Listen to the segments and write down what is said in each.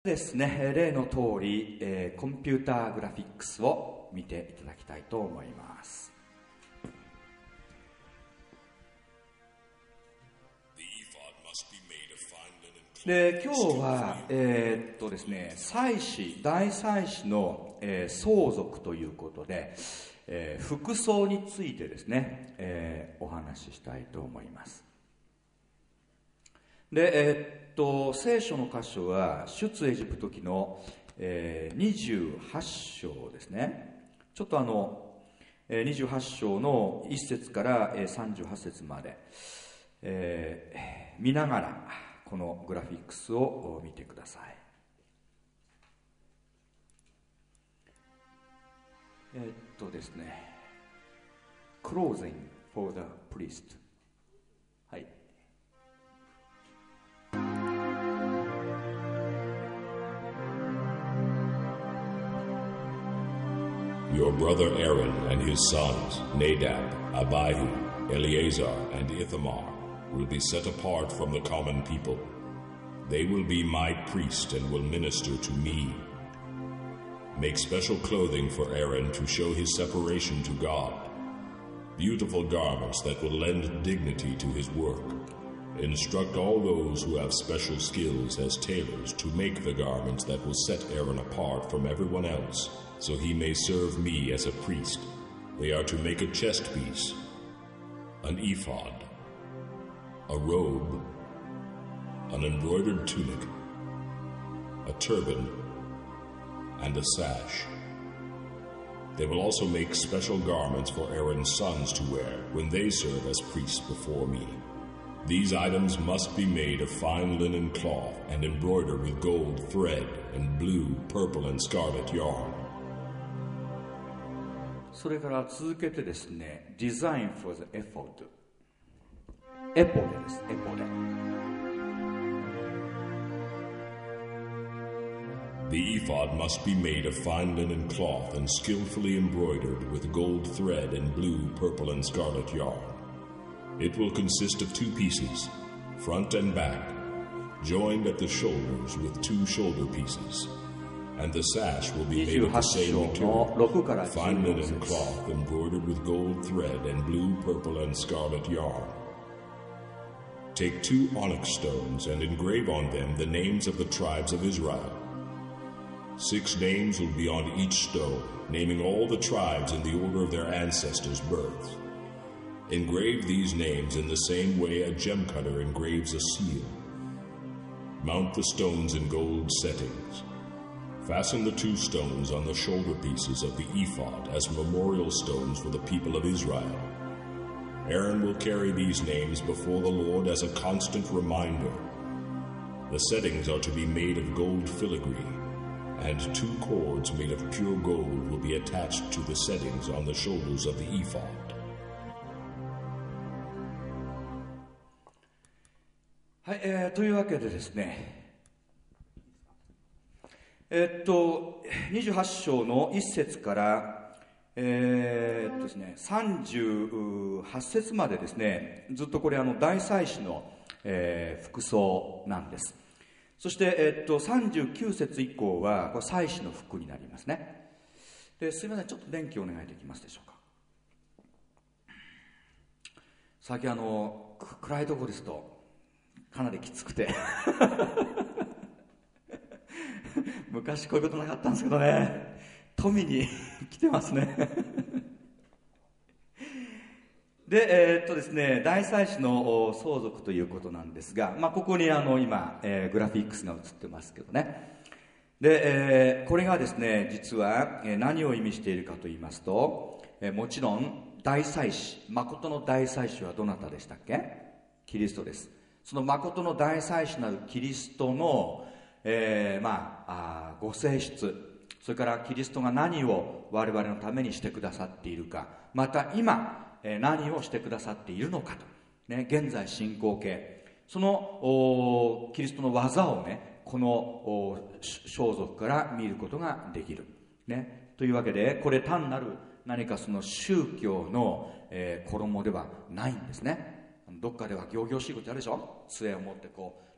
ですね、例の通り、コンピューターグラフィックスを見ていただきたいと思います。で、今日は、ですね、大祭司の、相続ということで、服装についてですね、お話ししたいと思います。で、聖書の箇所は出エジプト記の、28章ですね。ちょっと28章の1節から38節まで、見ながらこのグラフィックスを見てください。ですね、Clothing for the priest。はい。 Your brother Aaron and his sons, Nadab, Abihu, Eleazar, and Ithamar, will be set apart from the common people. They will be my priest and will minister to me. Make special clothing for Aaron to show his separation to God, beautiful garments that will lend dignity to his work. Instruct all those who have special skills as tailors to make the garments that will set Aaron apart from everyone else, so he may serve me as a priest. They are to make a chest piece, an ephod, a robe, an embroidered tunic, a turban, and a sash. They will also make special garments for Aaron's sons to wear when they serve as priests before me. These items must be made of fine linen cloth and embroidered with gold thread and blue, purple, and scarlet yarn. それから続けてですね、Design for the Ephod。エポデです、エポデ。 The ephod must be made of fine linen cloth and skillfully embroidered with gold thread and blue, purple, and scarlet yarn. It will consist of 2 pieces, front and back, joined at the shoulders with 2 shoulder pieces. And the sash will be made of the same material, fine linen cloth embroidered with gold thread and blue, purple, and scarlet yarn. Take 2 onyx stones and engrave on them the names of the tribes of Israel. 6 names will be on each stone, naming all the tribes in the order of their ancestors' births. Engrave these names in the same way a gem cutter engraves a seal. Mount the stones in gold settings. Fasten the 2 stones on the shoulder pieces of the ephod as memorial stones for the people of Israel. Aaron will carry these names before the Lord as a constant reminder. The settings are to be made of gold filigree, and 2 cords made of pure gold will be attached to the settings on the shoulders of the ephod. はい、というわけでですね、28章の1節からですね、38節までですね、ずっとこれ大祭司の、服装なんです。そして、39節以降はこれ祭司の服になりますね。ですみません、ちょっと電気をお願いできますでしょうか。最近暗いところですとかなりきつくて昔こういうことなかったんですけどね、富に来てますねで、ですね、大祭司の相続ということなんですが、ここに今、グラフィックスが映ってますけどね。で、これがですね、実は何を意味しているかと言いますと、もちろん大祭司、誠の大祭司はどなたでしたっけ？キリストです。その誠の大祭司なるキリストの、ご性質、それからキリストが何を我々のためにしてくださっているか、また今何をしてくださっているのかと、ね、現在進行形、そのキリストの技をね、この装束から見ることができる、ね、というわけで、これ単なる何かその宗教の、衣ではないんですね。どっかでは仰々しいことあるでしょ。杖を持ってこう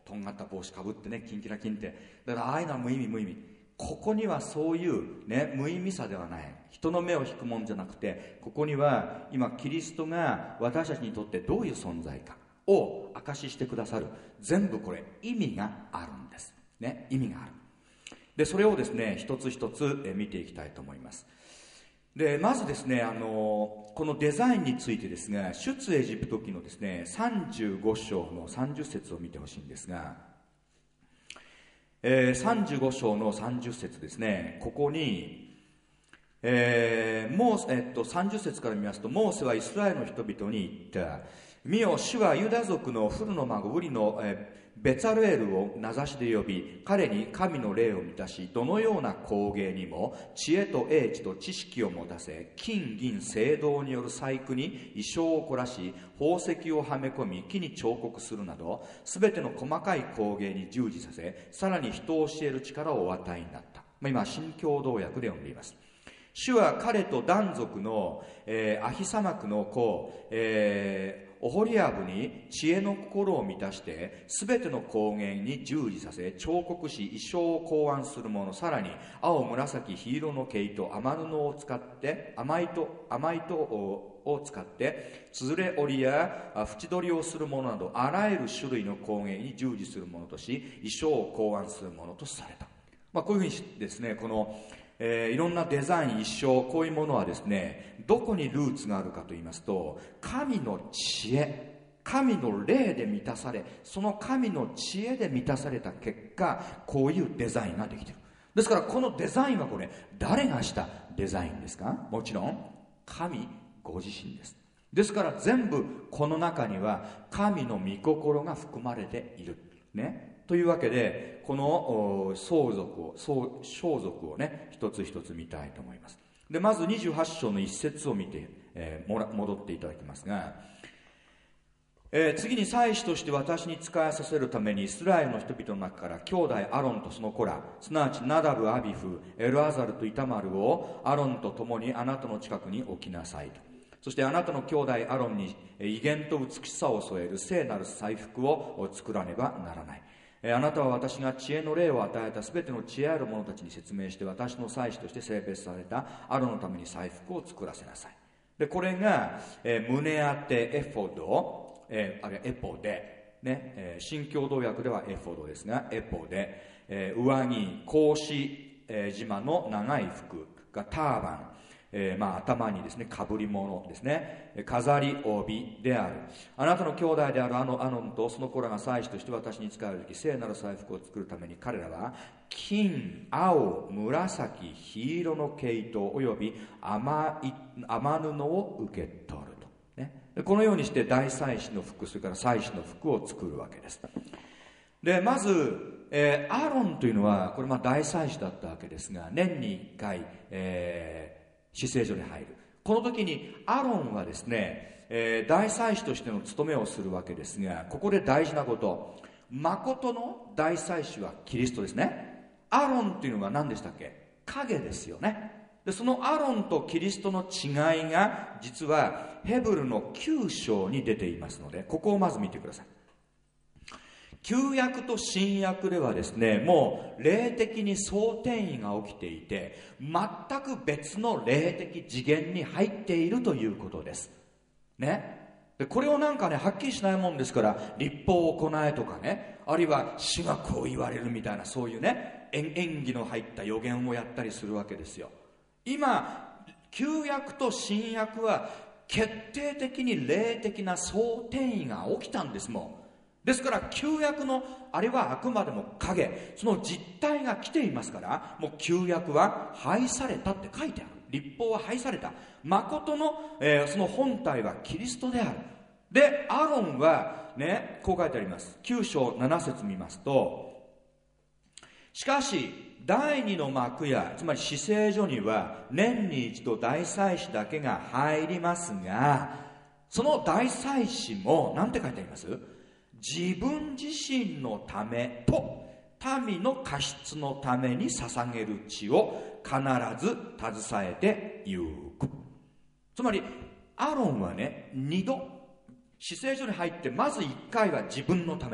とんがった帽子かぶってね、キンキラキンって。だからああいうのは無意味。ここにはそういうね、無意味さではない。人の目を引くもんじゃなくて、ここには今キリストが私たちにとってどういう存在かを証ししてくださる。全部これ意味があるんですね。意味がある。でそれをですね、一つ一つ見ていきたいと思います。でまずですね、このデザインについてですが、出エジプト記のですね35章の30節を見てほしいんですが、35章の30節ですね。ここに、30節から見ますと、モーセはイスラエルの人々に言った。見よ、主はユダ族のフルの孫ウリの、ベツァルエルを名指しで呼び、彼に神の霊を満たし、どのような工芸にも知恵と英知と知識を持たせ、金銀青銅による細工に意匠を凝らし、宝石をはめ込み木に彫刻するなど、すべての細かい工芸に従事させ、さらに人を教える力をお与えになった。今新共同訳で読んでいます。主は彼とダン族の、アヒサマクの子、オホリアブに知恵の心を満たしてすべての工芸に従事させ、彫刻し意匠を考案する者、さらに青紫黄色の毛糸雨布を使って甘糸を使ってつづれ織りや縁取りをする者など、あらゆる種類の工芸に従事する者とし意匠を考案する者とされた。こういうふうにですね、このいろんなデザイン、一生、こういうものはですね、どこにルーツがあるかと言いますと、神の知恵、神の霊で満たされ、その神の知恵で満たされた結果、こういうデザインができている。ですからこのデザインはこれ誰がしたデザインですか？もちろん神ご自身です。ですから全部この中には神の御心が含まれているね。というわけで、この装束をね、一つ一つ見たいと思います。でまず28章の一節を見て、戻っていただきますが、次に祭司として私に仕えさせるためにイスラエルの人々の中から兄弟アロンとその子ら、すなわちナダブ、アビフ、エルアザルとイタマルをアロンと共にあなたの近くに置きなさいと。そしてあなたの兄弟アロンに威厳と美しさを添える聖なる祭服を作らねばならない。あなたは私が知恵の霊を与えたすべての知恵ある者たちに説明して、私の祭司として性別されたアロンのために祭服を作らせなさい。でこれが、胸当てエフォド、あるいはエポで、ね、新共同訳ではエフォドですが、エポで、上着、格子、縞の長い服がターバン、頭にですね、かぶり物ですね、飾り帯である。あなたの兄弟であるアノンとその子らが祭司として私に仕えるとき、聖なる祭服を作るために彼らは金、青、紫、黄色の毛糸および雨布を受け取ると、ね、このようにして大祭司の服、それから祭司の服を作るわけです。でまず、アロンというのはこれ大祭司だったわけですが、年に1回、至聖所に入る。この時にアロンはですね、大祭司としての務めをするわけですが、ここで大事なこと、誠の大祭司はキリストですね。アロンというのは何でしたっけ？影ですよね。でそのアロンとキリストの違いが実はヘブルの9章に出ていますので、ここをまず見てください。旧約と新約ではですね、もう霊的に相転移が起きていて、全く別の霊的次元に入っているということですね。でこれをなんかね、はっきりしないもんですから、律法を行えとかね、あるいは主がこう言われるみたいな、そういうね、演技の入った予言をやったりするわけですよ。今旧約と新約は決定的に霊的な相転移が起きたんですもん。ですから旧約のあれはあくまでも影、その実体が来ていますから、もう旧約は廃されたって書いてある。律法は廃された。誠の、その本体はキリストである。でアロンはね、こう書いてあります。9章7節見ますと、しかし第二の幕屋、つまり至聖所には年に一度大祭司だけが入りますが、その大祭司も何て書いてあります？自分自身のためと民の過失のために捧げる血を必ず携えてゆく。つまりアロンはね、2度至聖所に入って、まず1回は自分のため、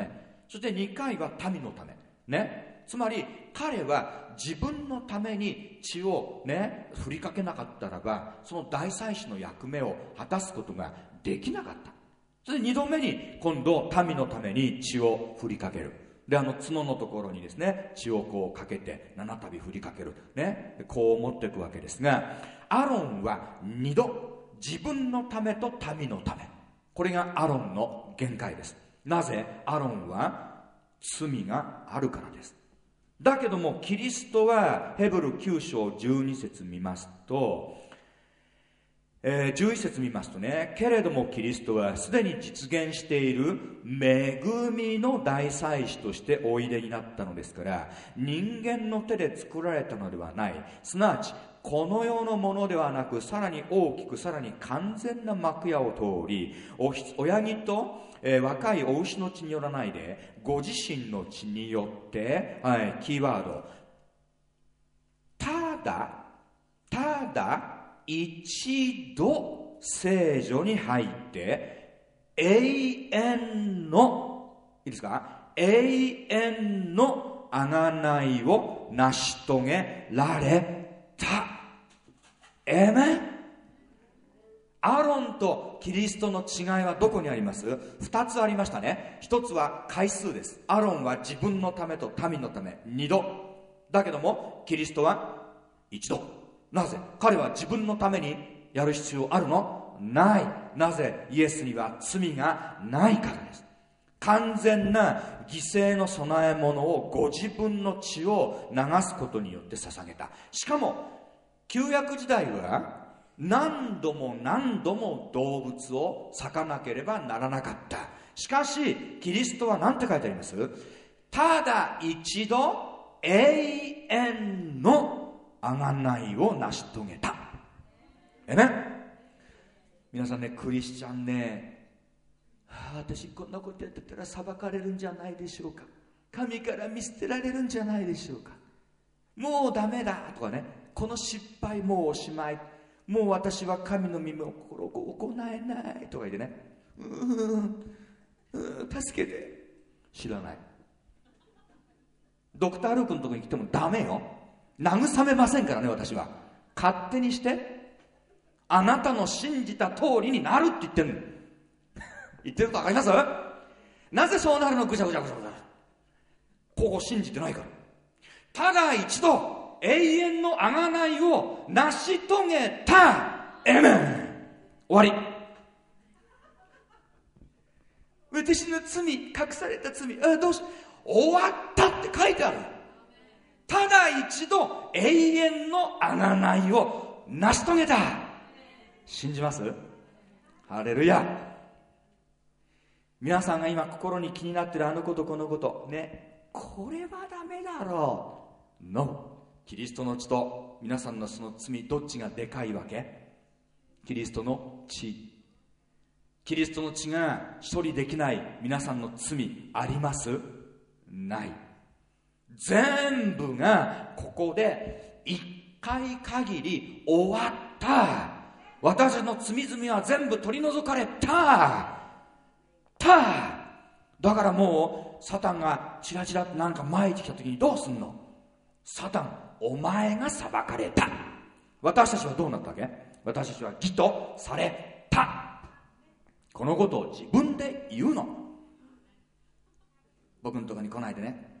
そして2回は民のためね。つまり彼は自分のために血をね振りかけなかったらば、その大祭司の役目を果たすことができなかった。それで2度目に今度民のために血を振りかける。で角のところにですね血をこうかけて7度振りかけるね、こう持っていくわけですが、アロンは2度自分のためと民のため、これがアロンの限界です。なぜ？アロンは罪があるからです。だけどもキリストはヘブル9章12節見ますと、11節見ますとね、けれどもキリストはすでに実現している恵みの大祭司としておいでになったのですから、人間の手で作られたのではない、すなわちこの世のものではなく、さらに大きくさらに完全な幕屋を通り、親木と若いお牛の血によらないで、ご自身の血によって、キーワード、ただ一度聖女に入って永遠の、いいですか、永遠の贖いを成し遂げられた。エメン。アロンとキリストの違いはどこにあります？2つありましたね。1つは回数です。アロンは自分のためと民のため2度だけども、キリストは1度。なぜ？彼は自分のためにやる必要あるの？ない。なぜ？イエスには罪がないからです。完全な犠牲の供え物をご自分の血を流すことによって捧げた。しかも旧約時代は何度も動物を裂かなければならなかった。しかしキリストは何て書いてあります？ただ一度永遠の贖いを成し遂げた。皆さんね、クリスチャンね、私こんなことやってたら裁かれるんじゃないでしょうか、神から見捨てられるんじゃないでしょうか、もうダメだとかね、この失敗もうおしまい、もう私は神の御心を行えないとか言ってね、助けて。知らない。ドクター・ルークのところに来てもダメよ。慰めませんからね。私は勝手にしてあなたの信じた通りになるって言ってるの言ってることわかります？なぜそうなるの？ぐちゃぐちゃここ信じてないから。ただ一度永遠の贖いを成し遂げた。エメン。終わり。私の罪、隠された罪、どうし終わったって書いてある。ただ一度永遠の贖いを成し遂げた。信じます？ハレルヤ。皆さんが今心に気になってるあのことこのことね、これはダメだろう。No。キリストの血と皆さんのその罪、どっちがでかいわけ？キリストの血。キリストの血が処理できない皆さんの罪あります？ない。全部がここで一回限り終わった。私の罪々は全部取り除かれた。だからもうサタンがチラチラなんか撒いてきた時にどうすんの？サタン、お前が裁かれた。私たちはどうなったわけ？私たちは義とされた。このことを自分で言うの。僕のところに来ないでね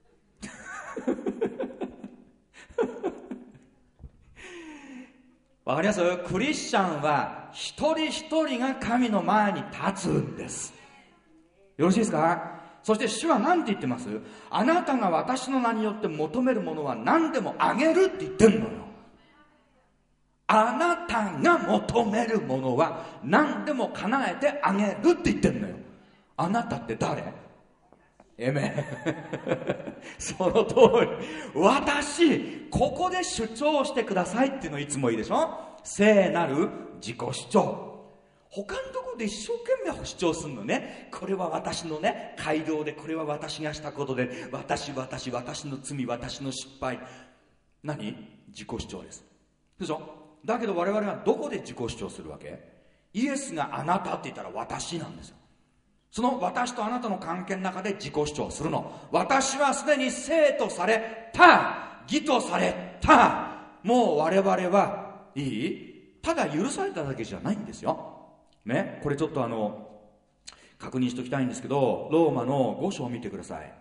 わかります？クリスチャンは一人一人が神の前に立つんです。よろしいですか？そして主は何て言ってます？あなたが私の名によって求めるものは何でもあげるって言ってんのよ。あなたが求めるものは何でも叶えてあげるって言ってんのよ。あなたって誰？エメンその通り。私ここで主張してくださいっていうのいつもいいでしょ。聖なる自己主張。他のところで一生懸命主張するのね。これは私のね街道で、これは私がしたことで、私の罪、私の失敗。何？自己主張です。でしょ。だけど我々はどこで自己主張するわけ？イエスがあなたって言ったら私なんですよ。 その私とあなたの関係の中で自己主張するの。私はすでに生とされた、義とされた。もう我々はいい、ただ許されただけじゃないんですよね。これちょっと確認しておきたいんですけど、ローマの5章を見てください。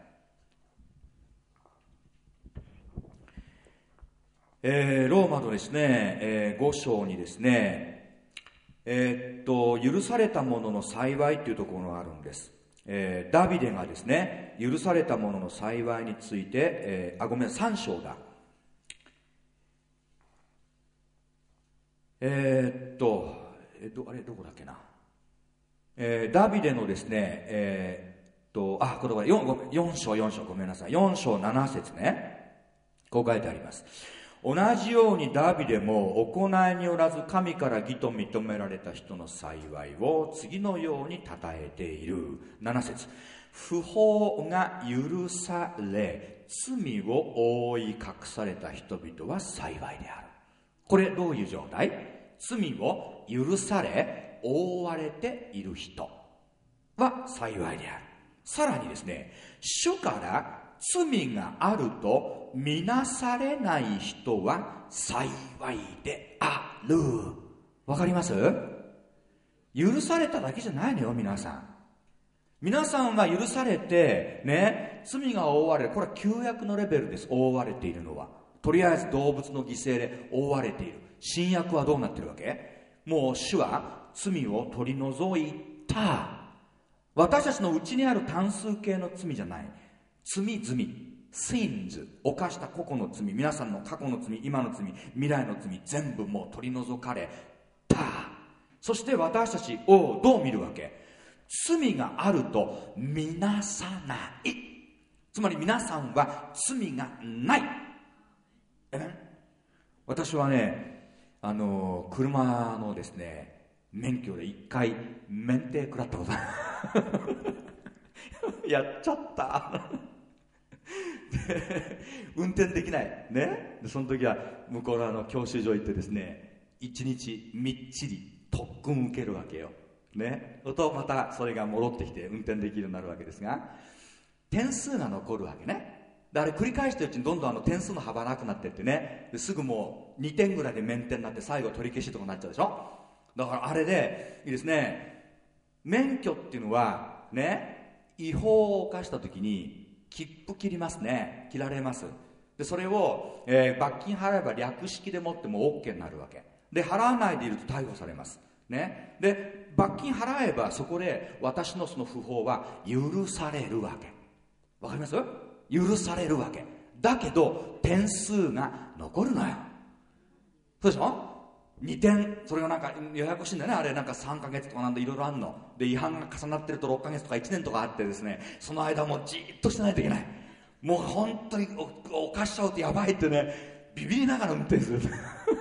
ローマのですね、5章にですね、許されたものの幸いというところがあるんです。ダビデがですね、許されたものの幸いについて、3章だ。あれどこだっけな。ダビデのですね、これ4章、ごめんなさい。4章7節ね。こう書いてあります。同じようにダビデも行いによらず神から義と認められた人の幸いを次のように称えている。7節、不法が許され罪を覆い隠された人々は幸いである。これどういう状態？罪を許され覆われている人は幸いである。さらにですね、主から罪があるとみなされない人は幸いである。わかります？許されただけじゃないのよ、皆さん。皆さんは許されてね、罪が覆われる。これは旧約のレベルです。覆われているのはとりあえず動物の犠牲で覆われている。新約はどうなってるわけ？もう主は罪を取り除いた。私たちのうちにある単数形の罪じゃない。罪、sins、犯した個々の罪、皆さんの過去の罪、今の罪、未来の罪、全部もう取り除かれた。そして私たちをどう見るわけ？罪があるとみなさない。つまり皆さんは罪がない。私はね、車のですね、免許で1回免停食らったことやっちゃった運転できないね。でその時は向こうの教習所行ってですね、1日みっちり特訓受けるわけよね。とまたそれが戻ってきて運転できるようになるわけですが、点数が残るわけね。であれ繰り返してるうちにどんどん点数の幅なくなってってね、ですぐもう2点ぐらいで免停になって最後取り消しとかになっちゃうでしょ。だからあれでいいですね、免許っていうのはね、違法を犯した時に切符切りますね。切られます。でそれを、罰金払えば略式でもっても OK になるわけで、払わないでいると逮捕されますね。で罰金払えばそこで私のその不法は許されるわけ。わかります？許されるわけだけど点数が残るのよ。そうでしょ。2点、それがなんかややこしいんだよね。あれなんか3ヶ月とかなんでいろいろあんので、違反が重なってると6ヶ月とか1年とかあってですね、その間もじっとしてないといけない。もう本当に犯しちゃうとやばいってね、ビビりながら運転する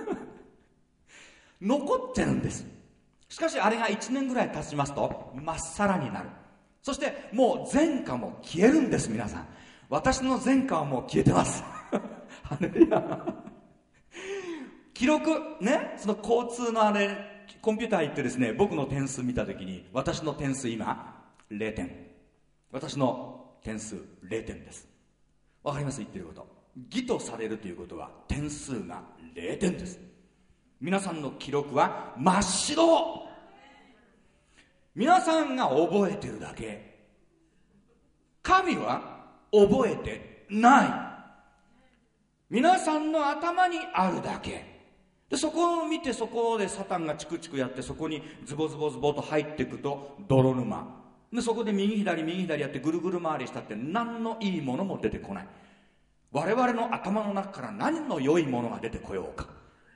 残ってるんです。しかしあれが1年ぐらい経ちますとまっさらになる。そしてもう前科も消えるんです。皆さん、私の前科はもう消えてますハレルヤ記録ね、その交通のコンピューター行ってですね、僕の点数見たときに、私の点数今0点、私の点数0点です。わかります？言ってること。義とされるということは点数が0点です。皆さんの記録は真っ白。皆さんが覚えてるだけ。神は覚えてない。皆さんの頭にあるだけで、そこを見て、そこでサタンがチクチクやって、そこにズボズボズボと入っていくと泥沼で、そこで右左やってぐるぐる回りしたって何のいいものも出てこない。我々の頭の中から何の良いものが出てこようか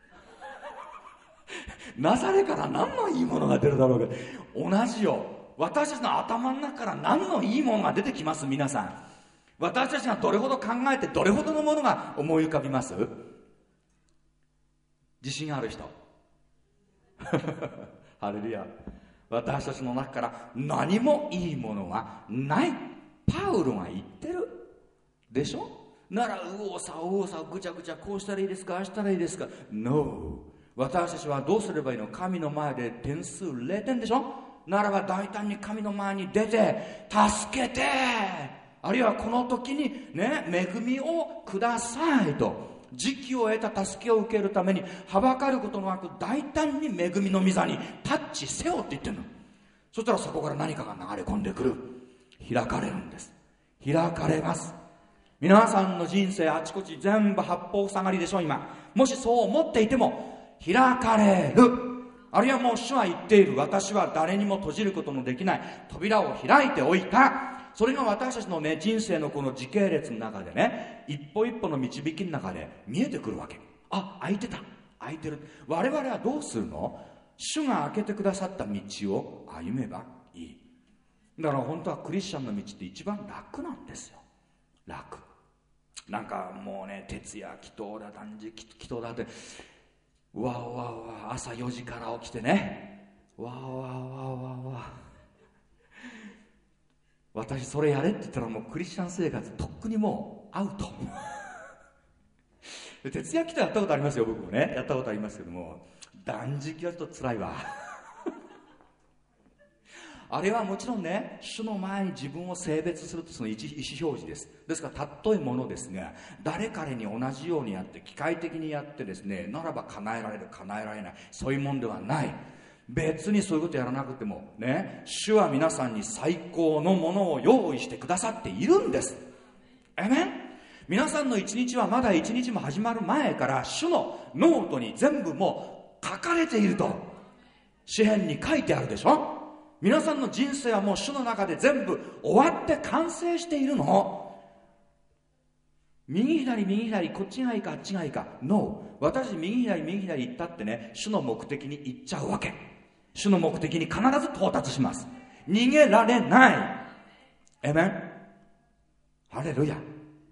なされから何のいいものが出るだろうか。同じよ。私たちの頭の中から何のいいものが出てきます？皆さん、私たちがどれほど考えてどれほどのものが思い浮かびます？自信ある人ハレルヤ。私たちの中から何もいいものはない。パウロが言ってるでしょ。なら右往左往ぐちゃぐちゃ、こうしたらいいですか、ああしたらいいですか。 No。 私たちはどうすればいいの？神の前で点数0点でしょ。 ならば大胆に神の前に出て助けて、あるいはこの時にね、恵みをくださいと、時期を得た助けを受けるためにはばかることなく大胆に恵みの御座にタッチせよって言ってるの。そしたらそこから何かが流れ込んでくる。開かれるんです。開かれます。皆さんの人生あちこち全部八方塞がりでしょ今。もしそう思っていても開かれる。あるいはもう主は言っている、私は誰にも閉じることのできない扉を開いておいた。それが私たちのね、人生のこの時系列の中でね、一歩一歩の導きの中で見えてくるわけ。あ、開いてた、開いてる。我々はどうするの？主が開けてくださった道を歩めばいい。だから本当はクリスチャンの道って一番楽なんですよ。楽。なんかもうね、徹夜祈祷だ、断食祈祷だって、わわわ、朝4時から起きてね、わわわわわ、私それやれって言ったらもうクリスチャン生活とっくにもうアウト徹夜祈祷やったことありますよ、僕もね、やったことありますけども、断食はちょっと辛いわあれはもちろんね、主の前に自分を性別するとその意思表示です。ですから尊いものですが、誰彼に同じようにやって機械的にやってですね、ならば叶えられる叶えられない、そういうもんではない。別にそういうことやらなくてもね、主は皆さんに最高のものを用意してくださっているんです。アメン。皆さんの一日はまだ一日も始まる前から主のノートに全部もう書かれていると詩編に書いてあるでしょ。皆さんの人生はもう主の中で全部終わって完成しているの。右左右左、こっちがいいかあっちがいいか、ノー。私右左右左行ったってね、主の目的に行っちゃうわけ。主の目的に必ず到達します。逃げられない。エメン。ハレルヤ。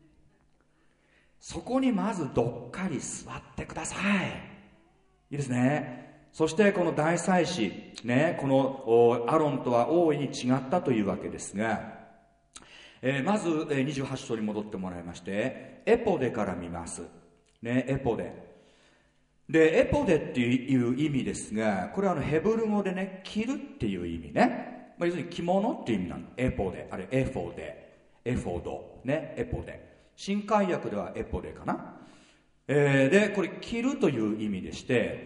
そこにまずどっかり座ってください。いいですね。そしてこの大祭司ね、このアロンとは大いに違ったというわけですが、まず28章に戻ってもらいまして、エポデから見ますね。エポデで、エポデっていう意味ですが、これはヘブル語でね、着るっていう意味ね、要するに着物っていう意味なの。エポデ、あれエフォデ、エフォドね、エポデ。新海訳ではエポデかな。でこれ着るという意味でして、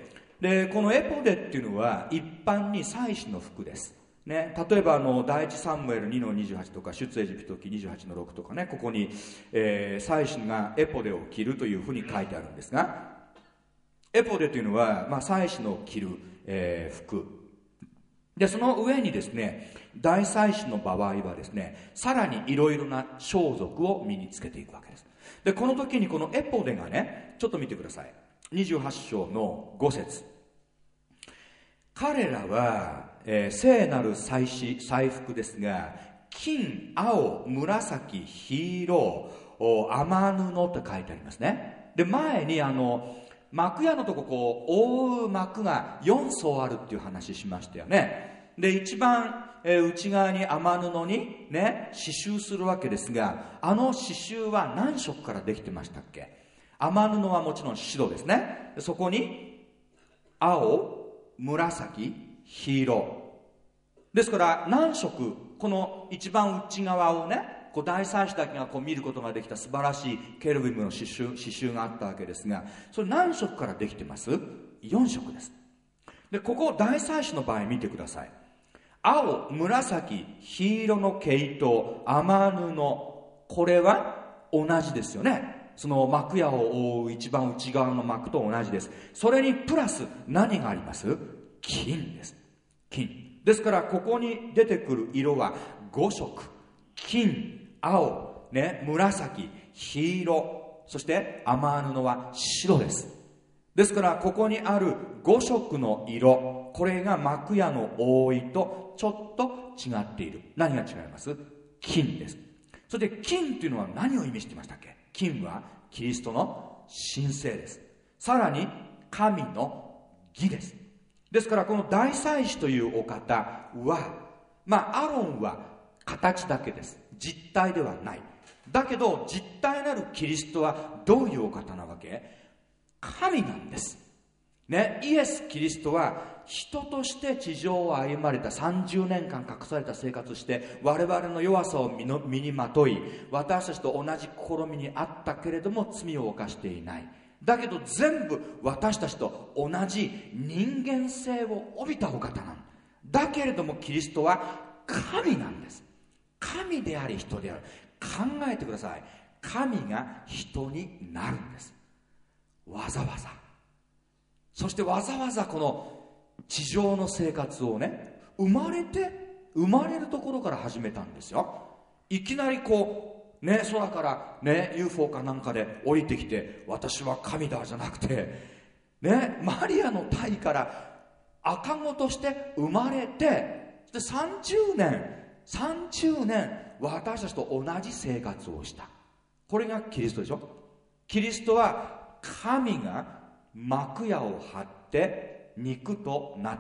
でこのエポデっていうのは一般に祭司の服ですね。例えば第一サムエル2の28とか出エジプト記28の6とかね、ここに、祭司がエポデを着るというふうに書いてあるんですが、エポデというのは、祭司の着る、服で、その上にですね、大祭司の場合はですね、さらにいろいろな装束を身につけていくわけです。でこの時にこのエポデがね、ちょっと見てください。28章の5節。彼らは、聖なる祭服ですが、金、青、紫、黄色、雨布と書いてありますね。で前に幕屋のとここう覆う幕が4層あるっていう話しましたよね。で一番、内側に雨布にね刺繍するわけですが、刺繍は何色からできてましたっけ？雨布はもちろん白ですね。そこに青、紫、黄色ですから何色、この一番内側をね、こう大祭司だけがこう見ることができた素晴らしいケルビムの刺繍があったわけですが、それ何色からできてます？ 4 色です。でここ大祭司の場合見てください。青、紫、黄色の毛糸、雨布、これは同じですよね。その幕屋を覆う一番内側の幕と同じです。それにプラス何があります？金です。金ですから、ここに出てくる色は5色。金、青、ね、紫、黄色、そして雨布は白です。ですからここにある5色の色、これが幕屋の覆いとちょっと違っている。何が違います？金です。そして金というのは何を意味していましたっけ？金はキリストの神聖です。さらに神の義です。ですからこの大祭司というお方は、アロンは形だけです。実体ではない。だけど実体なるキリストはどういうお方なわけ？神なんです。 ね、イエス・キリストは人として地上を歩まれた30年間隠された生活して我々の弱さを身にまとい、私たちと同じ試みにあったけれども罪を犯していない。だけど全部私たちと同じ人間性を帯びたお方なんだけれども、キリストは神なんです。神であり人である。考えてください。神が人になるんです。わざわざ。そしてわざわざこの地上の生活をね、生まれるところから始めたんですよ。いきなりこうね、空からね UFO かなんかで降りてきて私は神だじゃなくてね、マリアの胎から赤子として生まれて、で30年私たちと同じ生活をした。これがキリストでしょ。キリストは神が幕屋を張って肉となった。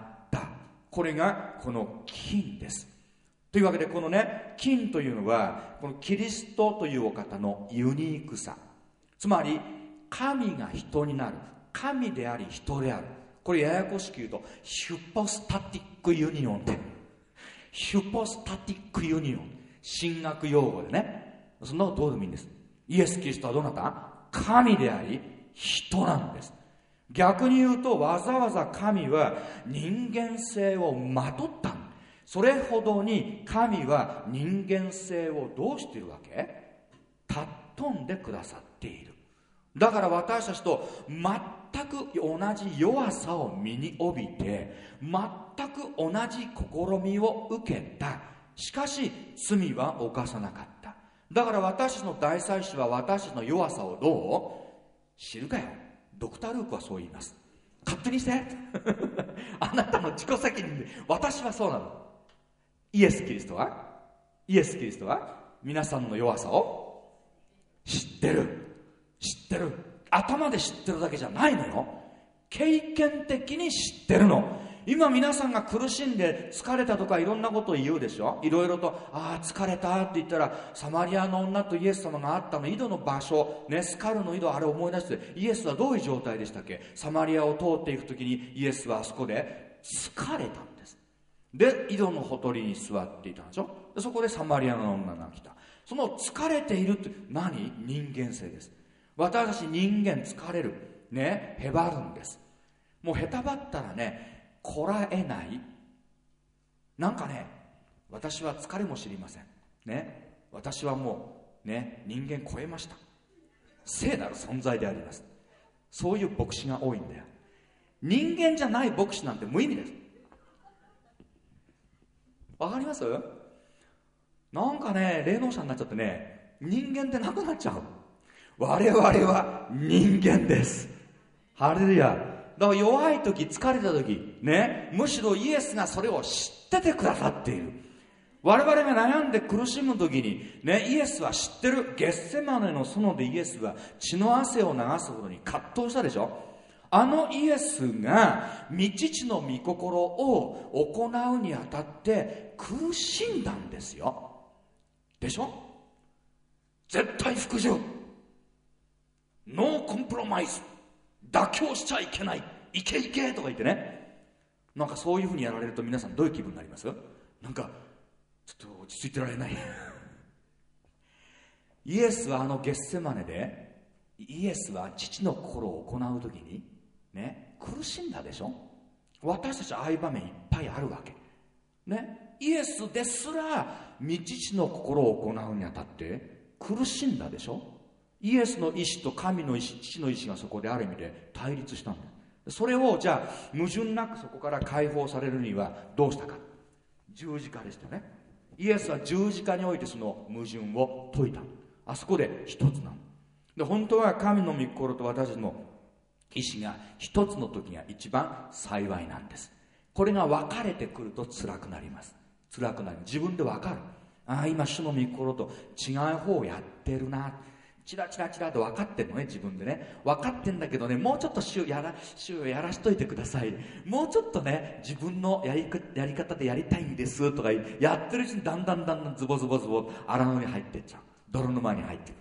これがこの金です。というわけでこのね、金というのはこのキリストというお方のユニークさ、つまり神が人になる、神であり人である。これややこしく言うとヒュポスタティックユニオンって、ヒュポスタティックユニオン、神学用語でね、そんなことどうでもいいんです。イエス・キリストはどうなった？神であり人なんです。逆に言うとわざわざ神は人間性をまとったん。それほどに神は人間性をどうしているわけ？尊んでくださっている。だから私たちと全く同じ弱さを身に帯びて、全く同じ試みを受けた。しかし罪は犯さなかった。だから私たちの大祭司は私たちの弱さをどう知るかよ。ドクター・ルークはそう言います。勝手にしてあなたの自己責任で。私はそうなの。イエス・キリストは皆さんの弱さを知ってる。頭で知ってるだけじゃないのよ。経験的に知ってるの。今皆さんが苦しんで疲れたとかいろんなことを言うでしょ。いろいろと疲れたって言ったら、サマリアの女とイエス様が会ったの井戸の場所ね、スカルの井戸、あれ思い出して、イエスはどういう状態でしたっけ？サマリアを通っていくときにイエスはあそこで疲れたんです。で井戸のほとりに座っていたんでしょ。でそこでサマリアの女が来た。その疲れているって何？人間性です。私たち人間疲れるね、へばるんです。もうへたばったらね、こらえない。なんかね、私は疲れも知りませんね。私はもうね、人間超えました。聖なる存在であります。そういう牧師が多いんだよ。人間じゃない牧師なんて無意味です。わかります？なんかね、霊能者になっちゃってね、人間ってなくなっちゃう。我々は人間です。ハレルヤ。だから弱い時、疲れた時ね、むしろイエスがそれを知っててくださっている。我々が悩んで苦しむ時にね、イエスは知ってる。ゲッセマネの園でイエスは血の汗を流すほどに葛藤したでしょ。あのイエスが父の御心を行うにあたって苦しんだんですよ。でしょ。絶対服従、ノーコンプロマイズ、妥協しちゃいけない、いけいけとか言ってね、なんかそういうふうにやられると皆さんどういう気分になります？なんかちょっと落ち着いてられないイエスはあのゲッセマネで、イエスは父の心を行う時にね、苦しんだでしょ。私たちああいう場面いっぱいあるわけね。イエスですら父の心を行うにあたって苦しんだでしょ。イエスの意志と神の意志、父の意志がそこである意味で対立したんだ。それをじゃあ矛盾なくそこから解放されるにはどうしたか。十字架でしたね。イエスは十字架においてその矛盾を解いた。あそこで一つなので、本当は神の御心と私の意志が一つの時が一番幸いなんです。これが分かれてくると辛くなります。辛くなる。自分で分かる。今主の御心と違う方をやってるな、チラチラチラと分かってんのね、自分でね。分かってんだけどね、もうちょっと主やらしといてください。もうちょっとね、自分のやり方でやりたいんですとかやってるうちにだんだんズボズボ荒野に入ってっちゃう。泥沼に入ってくる。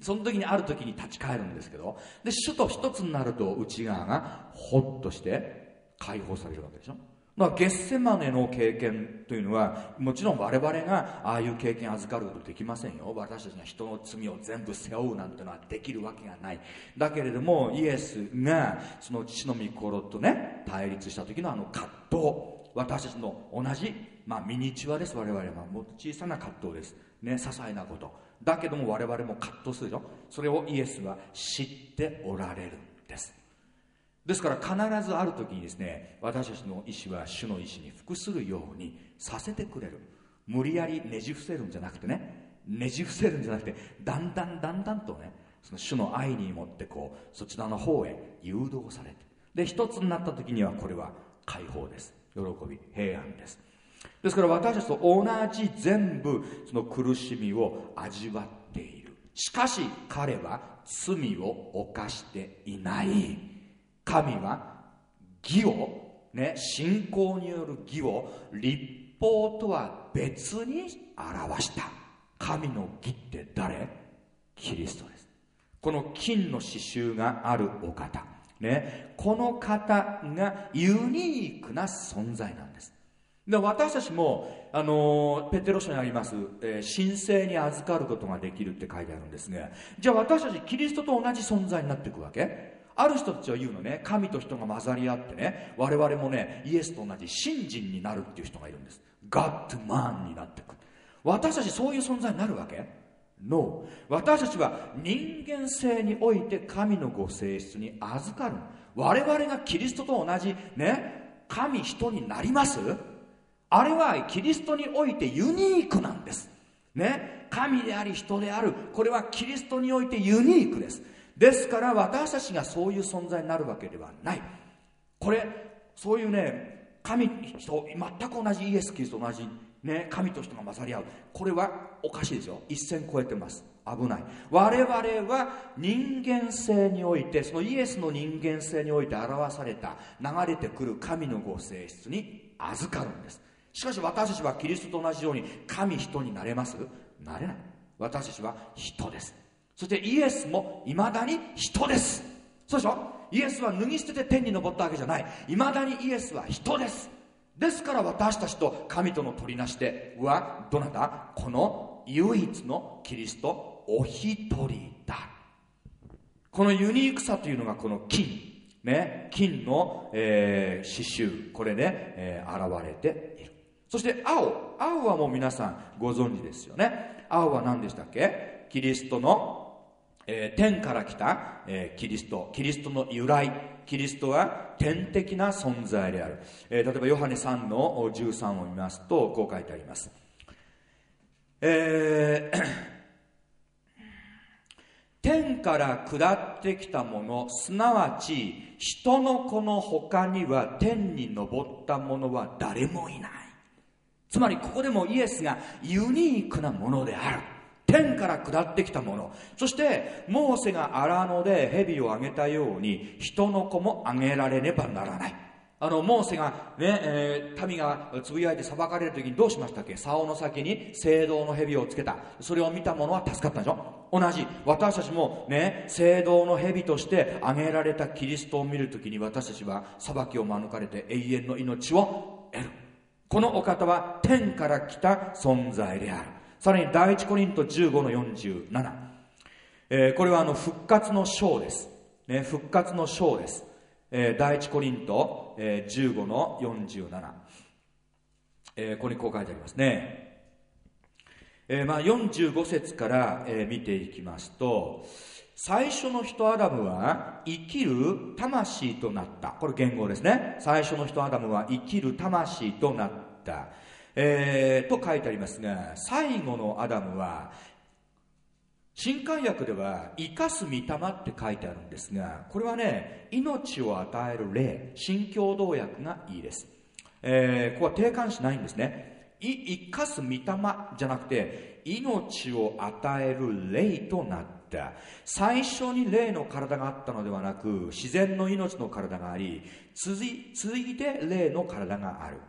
その時にある時に立ち返るんですけど、で主と一つになると内側がほっとして解放されるわけでしょ。だからゲッセマネの経験というのは、もちろん我々がああいう経験を預かることできませんよ。私たちが人の罪を全部背負うなんてのはできるわけがない。だけれどもイエスがその父の御心とね対立した時のあの葛藤、私たちの同じ、ミニチュアです。我々はもっと小さな葛藤ですね、些細なことだけども我々も葛藤するでしょ。それをイエスは知っておられるんです。ですから必ずある時にですね、私たちの意志は主の意志に服するようにさせてくれる。無理やりねじ伏せるんじゃなくてね、だんだんとね、その主の愛に持ってそちらの方へ誘導されて、で一つになった時にはこれは解放です。喜び、平安です。ですから私たちと同じ全部その苦しみを味わっている。しかし彼は罪を犯していない。神は義をね、信仰による義を律法とは別に表した。神の義って誰？キリストです。この金の刺繍があるお方ね、この方がユニークな存在なんです。で私たちもペテロ書にあります、神聖に預かることができるって書いてあるんですが、じゃあ私たちキリストと同じ存在になっていくわけ？ある人たちは言うのね、神と人が混ざり合ってね、我々もねイエスと同じ信心になるっていう人がいるんです。 God to man になっていく。私たちそういう存在になるわけ？ No。 私たちは人間性において神のご性質に預かる。我々がキリストと同じね、神人になります？あれはキリストにおいてユニークなんですね。神であり人である、これはキリストにおいてユニークです。ですから私たちがそういう存在になるわけではない。これそういうね、神人全く同じイエス・キリストと同じね、神と人が混ざり合う、これはおかしいですよ。一線越えてます。危ない。我々は人間性において、そのイエスの人間性において表された流れてくる神のご性質に預かるんです。しかし私たちはキリストと同じように神人になれます？なれない。私たちは人です。そしてイエスもいまだに人です。そうでしょ。イエスは脱ぎ捨てて天に昇ったわけじゃない。いまだにイエスは人です。ですから私たちと神との取りなしではどなた？この唯一のキリストお一人だ。このユニークさというのがこの金ね、金の、刺繍、これね、現れている。そして青はもう皆さんご存知ですよね。青は何でしたっけ？キリストの、天から来た、キリストの由来。キリストは天的な存在である。例えばヨハネ3の13を見ますとこう書いてあります。天から下ってきたもの、すなわち人の子の他には天に昇った者は誰もいない。つまりここでもイエスがユニークなものである。天から下ってきたもの。そしてモーセが荒野で蛇をあげたように人の子もあげられねばならない。モーセがね、民がつぶやいて裁かれる時にどうしましたっけ？竿の先に青銅の蛇をつけた。それを見た者は助かったでしょ。同じ私たちもね、青銅の蛇としてあげられたキリストを見るときに私たちは裁きを免れて永遠の命を得る。このお方は天から来た存在である。さらに第一コリント15の47、これは復活の章です、ね、復活の章です。第一コリント、15の47、ここにこう書いてありますね。45節から、見ていきますと、最初の人アダムは生きる魂となった。これ言語ですね。最初の人アダムは生きる魂となった、と書いてありますが、最後のアダムは新漢訳では生かす御霊って書いてあるんですが、これはね、命を与える霊、新共同訳がいいです。ここは定冠詞ないんですね。生かす御霊じゃなくて命を与える霊となった。最初に霊の体があったのではなく、自然の命の体があり、続いて霊の体がある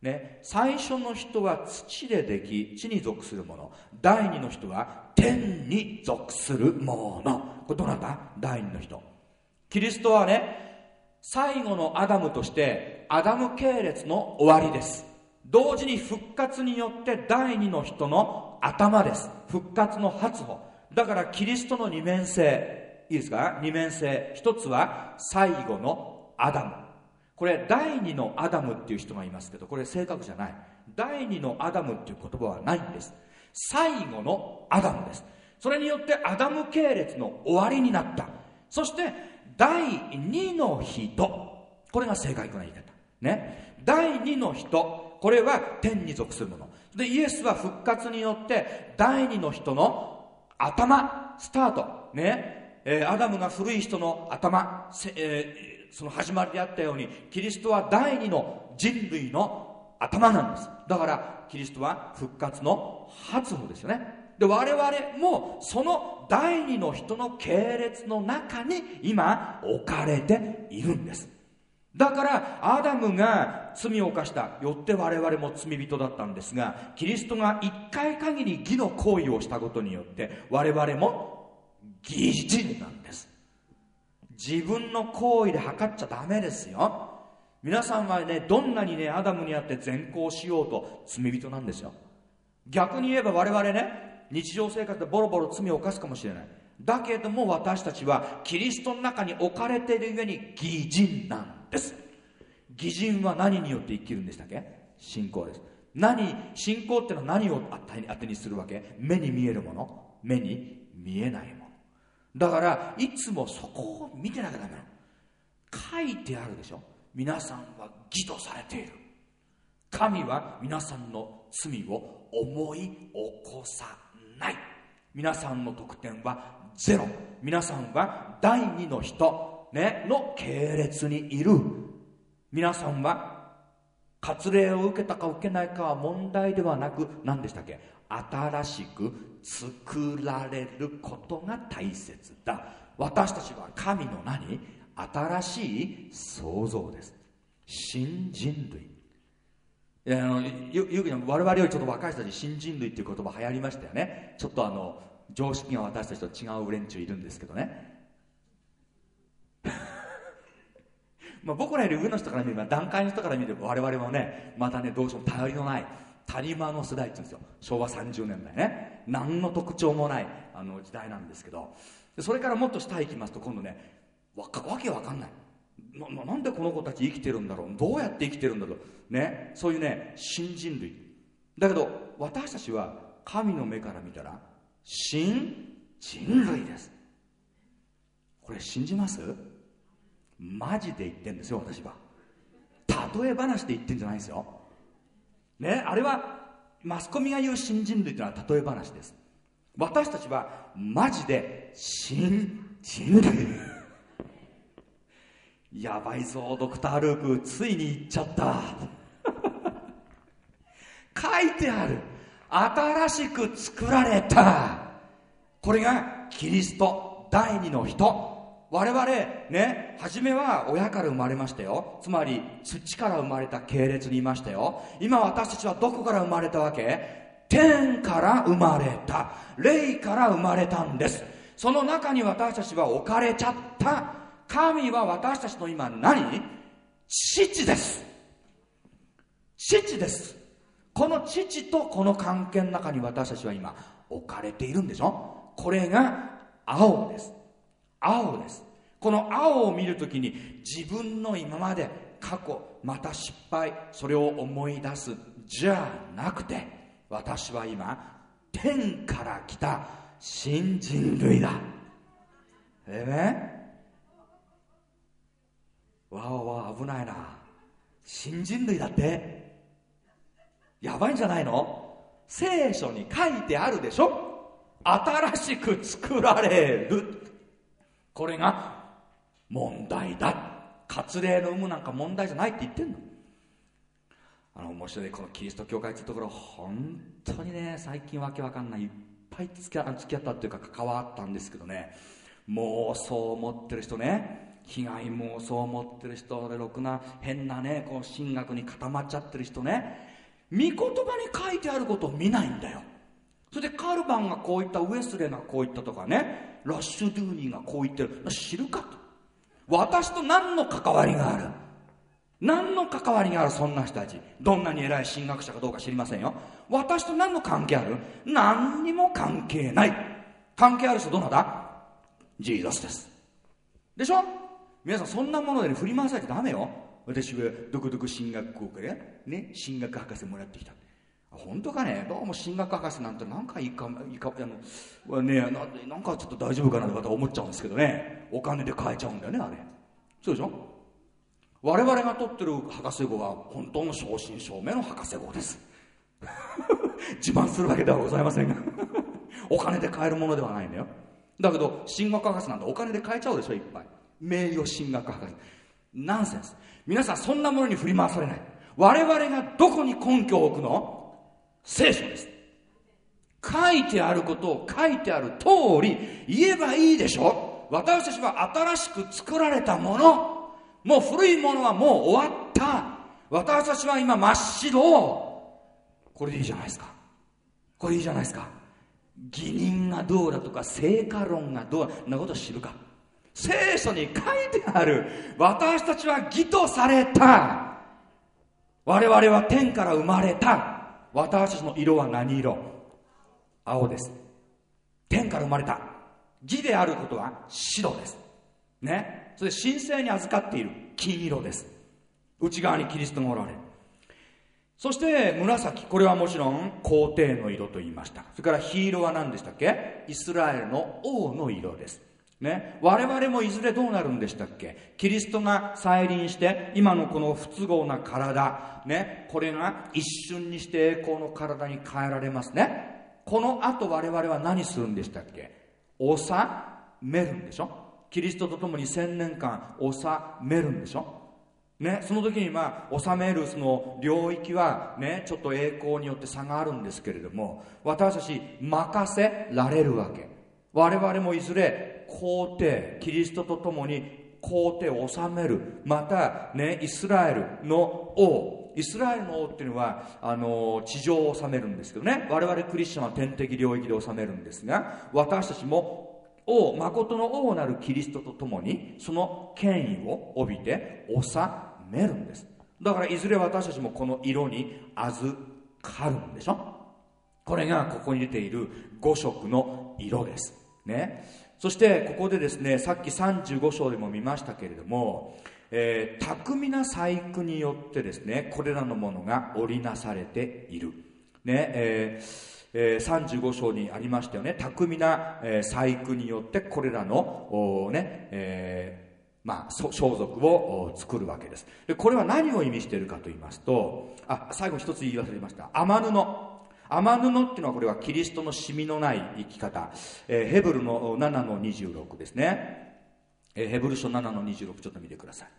ね、最初の人は土ででき、地に属するもの。第二の人は天に属するもの。これどなた？第二の人。キリストはね、最後のアダムとしてアダム系列の終わりです。同時に復活によって第二の人の頭です。復活の初歩。だからキリストの二面性、いいですか？二面性。一つは最後のアダム。これ第二のアダムっていう人がいますけど、これ正確じゃない。第二のアダムっていう言葉はないんです。最後のアダムです。それによってアダム系列の終わりになった。そして第二の人、これが正確な言い方ね。第二の人、これは天に属するもので、イエスは復活によって第二の人の頭、スタートね、アダムが古い人の頭、その始まりであったように、キリストは第二の人類の頭なんです。だからキリストは復活の初歩ですよね。で、我々もその第二の人の系列の中に今置かれているんです。だからアダムが罪を犯した、よって我々も罪人だったんですが、キリストが一回限り義の行為をしたことによって我々も義人なんです。自分の行為で測っちゃダメですよ。皆さんはね、どんなにね、アダムにあって善行しようと罪人なんですよ。逆に言えば我々ね、日常生活でボロボロ罪を犯すかもしれない。だけども私たちはキリストの中に置かれている上に義人なんです。義人は何によって生きるんでしたっけ？信仰です。信仰ってのは何を当てにするわけ？目に見えるもの、目に見えないもの。だからいつもそこを見てなきゃダメなの。書いてあるでしょ。皆さんは義とされている。神は皆さんの罪を思い起こさない。皆さんの得点はゼロ。皆さんは第二の人、ね、の系列にいる。皆さんは割礼を受けたか受けないかは問題ではなく、何でしたっけ？新しく作られることが大切だ。私たちは神の何？新しい創造です。新人類。我々よりちょっと若い人たち、新人類っていう言葉流行りましたよね。ちょっと常識が私たちと違う連中いるんですけどね僕らより上の人から見れば、段階の人から見れば我々もね、またね、どうしても頼りのない谷間の世代って言うんですよ。昭和30年代ね、何の特徴もない時代なんですけど、それからもっと下へ行きますと、今度ね、わけわかんない。なんでこの子たち生きてるんだろう、どうやって生きてるんだろうね、そういうね、新人類だけど、私たちは神の目から見たら新人類です。これ信じます？マジで言ってんですよ、私は。例え話で言ってんじゃないんですよね。あれはマスコミが言う新人類というのは例え話です。私たちはマジで新人類やばいぞ、ドクター・ルーク、ついに言っちゃった書いてある。新しく作られた。これがキリスト、第二の人。我々ね、初めは親から生まれましたよ。つまり土から生まれた系列にいましたよ。今私たちはどこから生まれたわけ？天から生まれた、霊から生まれたんです。その中に私たちは置かれちゃった。神は私たちの今何？父です。父です。この父とこの関係の中に私たちは今置かれているんでしょ。これが青です。青です。この青を見るときに、自分の今まで、過去、また失敗、それを思い出すじゃなくて、私は今天から来た新人類だ。わおわお、危ないな。新人類だって、やばいんじゃないの？聖書に書いてあるでしょ。新しく作られる。これが問題だ。割礼の有無なんか問題じゃないって言ってんの。面白い、このキリスト教会っていうところ、本当にね、最近わけわかんない、いっぱい付き合ったっていうか関わったんですけどね、もうそう思ってる人ね、 被害妄想を持ってる人で、ろくな変なねこう神学に固まっちゃってる人ね、御言葉に書いてあることを見ないんだよ。それでカルバンがこう言った、ウェスレーがこう言ったとかね、ラッシュドゥーニーがこう言ってる、知るかと。私と何の関わりがある、何の関わりがある。そんな人たち、どんなに偉い神学者かどうか知りませんよ。私と何の関係ある？何にも関係ない。関係ある人どなた？ジーザスですでしょ。皆さんそんなもので、ね、振り回されちゃダメよ。私はどこどこ進学校からね進学博士もらってきた。本当かね。どうも進学博士なんてなんかいいかね、なんかちょっと大丈夫かなと思っちゃうんですけどね、お金で買えちゃうんだよね、あれ。そうでしょ。我々が取ってる博士号は本当の正真正銘の博士号です自慢するわけではございませんがお金で買えるものではないんだよ。だけど進学博士なんてお金で買えちゃうでしょ、いっぱい。名誉進学博士、ナンセンス。皆さんそんなものに振り回されない。我々がどこに根拠を置くの？聖書です。書いてあることを書いてある通り言えばいいでしょ。私たちは新しく作られたもの、もう古いものはもう終わった。私たちは今真っ白。これでいいじゃないですか。これいいじゃないですか。義人がどうだとか聖歌論がどうだ、そんなこと知るか。聖書に書いてある。私たちは義とされた。我々は天から生まれた。私たちの色は何色？青です。天から生まれた。義であることは白ですね。それで神聖に預かっている金色です。内側にキリストがおられる。そして紫、これはもちろん皇帝の色と言いました。それから黄色は何でしたっけ？イスラエルの王の色ですね。我々もいずれどうなるんでしたっけ？キリストが再臨して今のこの不都合な体ね、これが一瞬にして栄光の体に変えられますね。この後我々は何するんでしたっけ？治めるんでしょ。キリストと共に1000年間治めるんでしょね。その時に治めるその領域はね、ちょっと栄光によって差があるんですけれども、私たち任せられるわけ。我々もいずれ皇帝、キリストと共に皇帝を治める。またね、イスラエルの王、イスラエルの王っていうのは地上を治めるんですけどね、我々クリスチャンは天的領域で治めるんですが、私たちも王、誠の王なるキリストと共にその権威を帯びて治めるんです。だからいずれ私たちもこの色に預かるんでしょ。これがここに出ている5色の色ですね。そしてここでですね、さっき35章でも見ましたけれども、巧みな細工によってですね、これらのものが織りなされているね。35章にありましたよね。巧みな細工によってこれらの装束を作るわけです。でこれは何を意味しているかと言いますと、最後一つ言い忘れました。雨布っていうのは、これはキリストのシミのない生き方、ヘブルの7の26ですね。ヘブル書7の26、ちょっと見てください。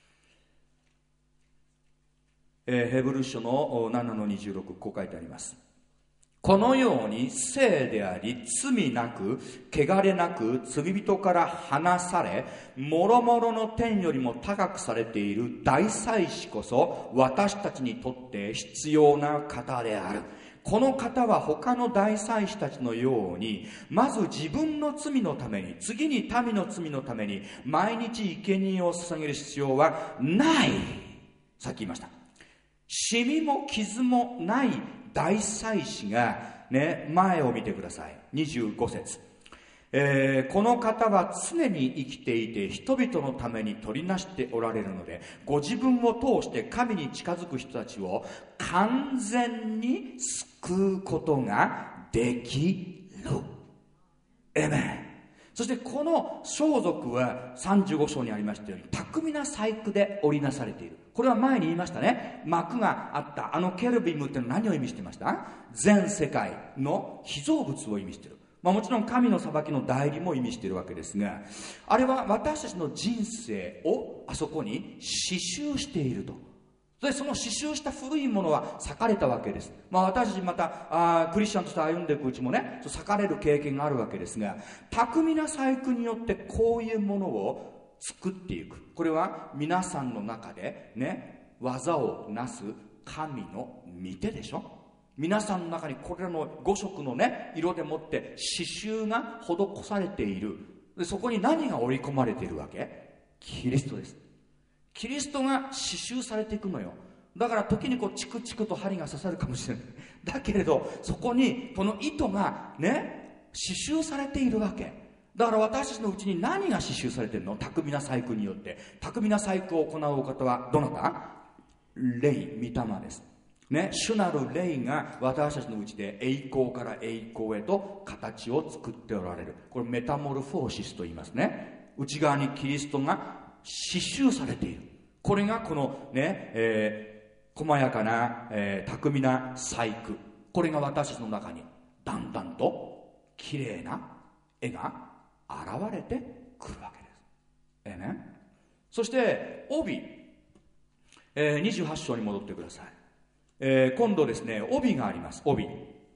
ヘブル書の7の26、こう書いてあります。このように聖であり罪なく汚れなく罪人から離され、もろもろの天よりも高くされている大祭司こそ私たちにとって必要な方である。この方は他の大祭司たちのように、まず自分の罪のために、次に民の罪のために毎日生贄を捧げる必要はない。さっき言いました。シミも傷もない大祭司がね、前を見てください。25節、この方は常に生きていて人々のために取りなしておられるので、ご自分を通して神に近づく人たちを完全に救うことができる。エメン。そしてこの装束は35章にありましたように巧みな細工で織りなされている。これは前に言いましたね。幕があったケルビムって何を意味してました？全世界の被造物を意味している。もちろん神の裁きの代理も意味しているわけですが、あれは私たちの人生をあそこに刺繍していると。でその刺繍した古いものは裂かれたわけです。私たちまたクリスチャンとして歩んでいくうちもね、裂かれる経験があるわけですが、巧みな細工によってこういうものを作っていく。これは皆さんの中でね、技をなす神の御手でしょ。皆さんの中にこれらの5色のね、色でもって刺繍が施されている。でそこに何が織り込まれているわけ？キリストです。キリストが刺繍されていくのよ。だから時にこうチクチクと針が刺さるかもしれない。だけれどそこにこの糸がね、刺繍されているわけだから、私たちのうちに何が刺繍されているの？巧みな細工によって。巧みな細工を行うお方はどなた？霊、御霊ですね。主なる霊が私たちのうちで栄光から栄光へと形を作っておられる。これメタモルフォーシスと言いますね。内側にキリストが刺繍されている。これがこのね、細やかな、巧みな細工、これが私たちの中にだんだんときれいな絵が現れてくるわけです。そして帯、28章に戻ってください。今度ですね、帯があります。帯、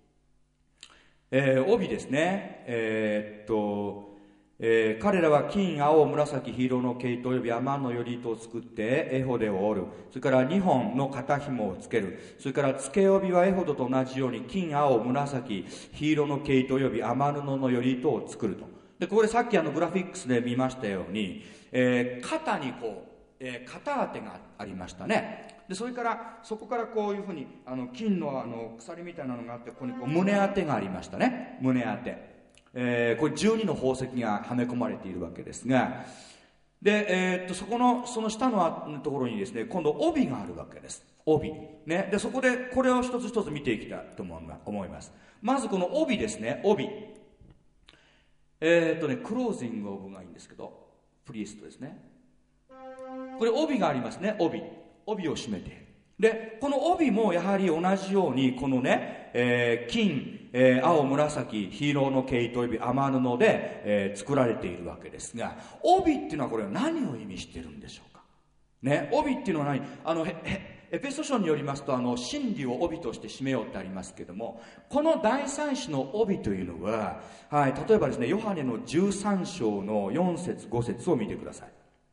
帯ですね。彼らは金、青、紫、黄色の毛糸およびアマンのより糸を作ってエホデを織る。それから2本の肩紐をつける。それから付け帯はエホドと同じように金、青、紫、黄色の毛糸およびアマ布のより糸を作ると。でここでさっきグラフィックスで見ましたように、肩にこう、肩当てがありましたね。でそれからそこからこういうふうに金の鎖みたいなのがあって、ここにこう胸当てがありましたね。胸当て、これ12の宝石がはめ込まれているわけですが、で、その下のところにですね、今度帯があるわけです。帯ね。でそこでこれを一つ一つ見ていきたいと思います。まずこの帯ですね。帯、クロージングオブがいいんですけど、プリーストですね。これ帯がありますね。帯を締めている。でこの帯もやはり同じようにこのね、金、青、紫、黄色の毛糸および雨布で、作られているわけですが、帯っていうのはこれは何を意味しているんでしょうかね。帯っていうのは何？エペソ書によりますと真理を帯として締めようってありますけども、この第三子の帯というのは、はい、例えばですね、ヨハネの13章の4節5節を見てください。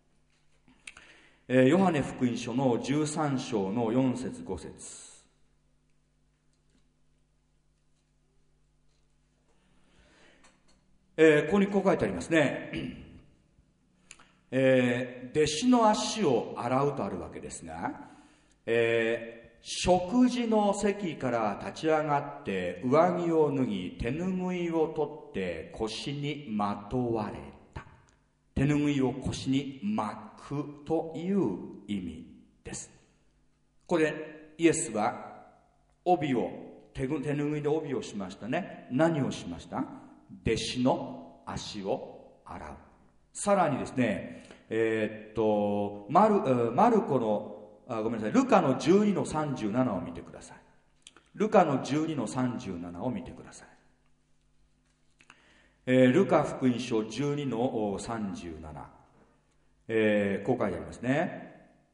ヨハネ福音書の13章の4節5節、ここにこう書いてありますね。弟子の足を洗うとあるわけですが、食事の席から立ち上がって上着を脱ぎ手ぬぐいを取って腰にまとわれた。手ぬぐいを腰に巻くという意味です。これイエスは帯を手ぬぐいで帯をしましたね。何をしました？弟子の足を洗う。さらにですね、マルコのごめんなさい、ルカの12の37を見てください。ルカの12の37を見てください。ルカ福音書12の37、こう書いてありますね。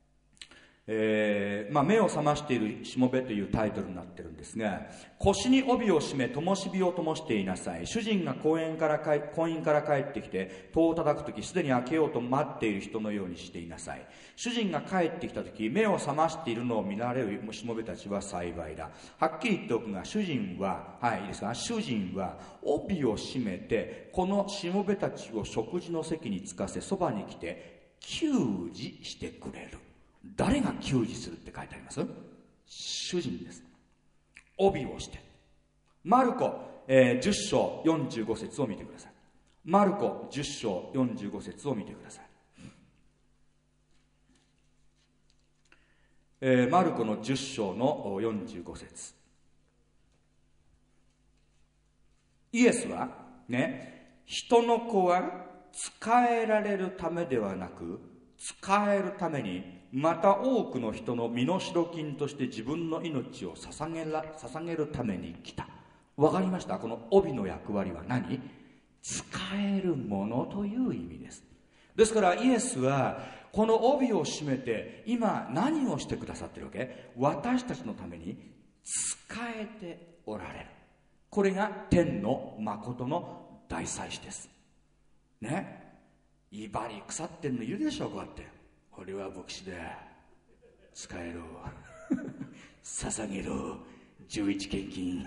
目を覚ましているしもべというタイトルになってるんですが、腰に帯を締め灯火を灯していなさい。主人が婚姻から帰ってきて戸を叩くとき、すでに開けようと待っている人のようにしていなさい。主人が帰ってきたとき、目を覚ましているのを見られるしもべたちは幸いだ。はっきり言っておくが、主人は、いいですか、主人は帯を締めてこのしもべたちを食事の席につかせ、そばに来て給仕してくれる。誰が給仕するって書いてあります？主人です。帯をして。マルコ、10章45節を見てください。マルコ10章45節を見てください。マルコの10章の45節。イエスはね、人の子は仕えられるためではなく、仕えるために、また多くの人の身代金として自分の命を捧げるために来た。わかりました？この帯の役割は何？仕えるものという意味です。ですからイエスはこの帯を締めて今何をしてくださっているわけ？私たちのために仕えておられる。これが天の誠の大祭司ですね。 威張り腐ってんのいるでしょ。こうやって俺は牧師だ、使えろ捧げろ11献金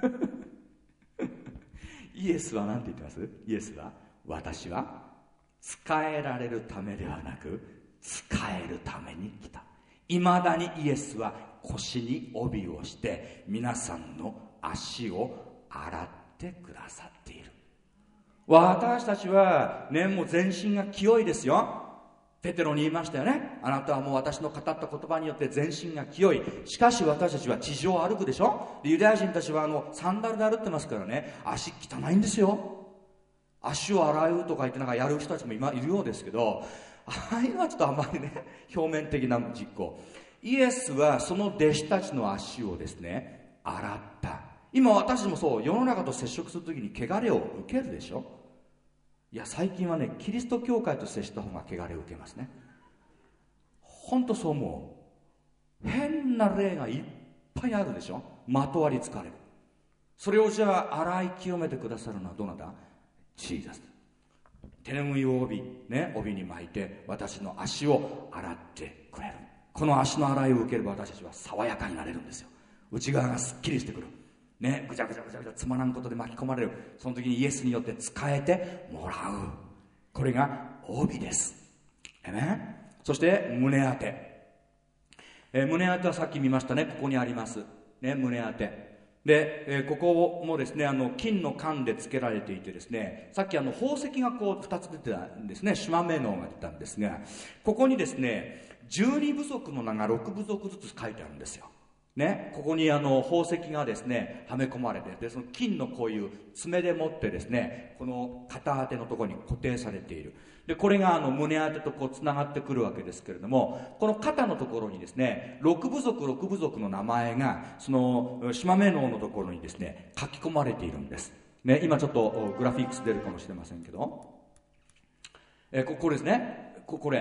イエスは何て言ってます？イエスは、私は使えられるためではなく使えるために来た。いまだにイエスは腰に帯をして皆さんの足を洗ってくださっている。私たちはね、もう全身が清いですよ。ペテロに言いましたよね。あなたはもう私の語った言葉によって全身が清い。しかし私たちは地上を歩くでしょ。ユダヤ人たちはサンダルで歩ってますからね、足汚いんですよ。足を洗うとか言ってなんかやる人たちも今いるようですけど、ああいうのはちょっとあまりね、表面的な実行。イエスはその弟子たちの足をですね、洗った。今私もそう、世の中と接触するときに汚れを受けるでしょ。いや最近はね、キリスト教会と接した方が汚れを受けますね。本当そう思う。変な霊がいっぱいあるでしょ。まとわりつかれる。それをじゃあ洗い清めてくださるのはどなた？ジーザス。手ぬぐいを帯に巻いて私の足を洗ってくれる。この足の洗いを受ければ私たちは爽やかになれるんですよ。内側がすっきりしてくるね、ぐちゃぐちゃぐちゃぐちゃつまらんことで巻き込まれる。その時にイエスによって使えてもらう。これが帯です。そして胸当て、胸当てはさっき見ましたね。ここにありますね、胸当てで、ここもですね、金の管で付けられていてですね、さっき宝石がこう2つ出てたんですね。縞目能が出たんですが、ここにですね12部族の名が6部族ずつ書いてあるんですよね。ここに宝石がですねはめ込まれて、でその金のこういう爪でもってですね、この肩当てのところに固定されている。でこれが胸当てとこうつながってくるわけですけれども、この肩のところにですね6部族の名前がその縞目能のところにですね書き込まれているんですね。今ちょっとグラフィックス出るかもしれませんけど、ここですね。ここに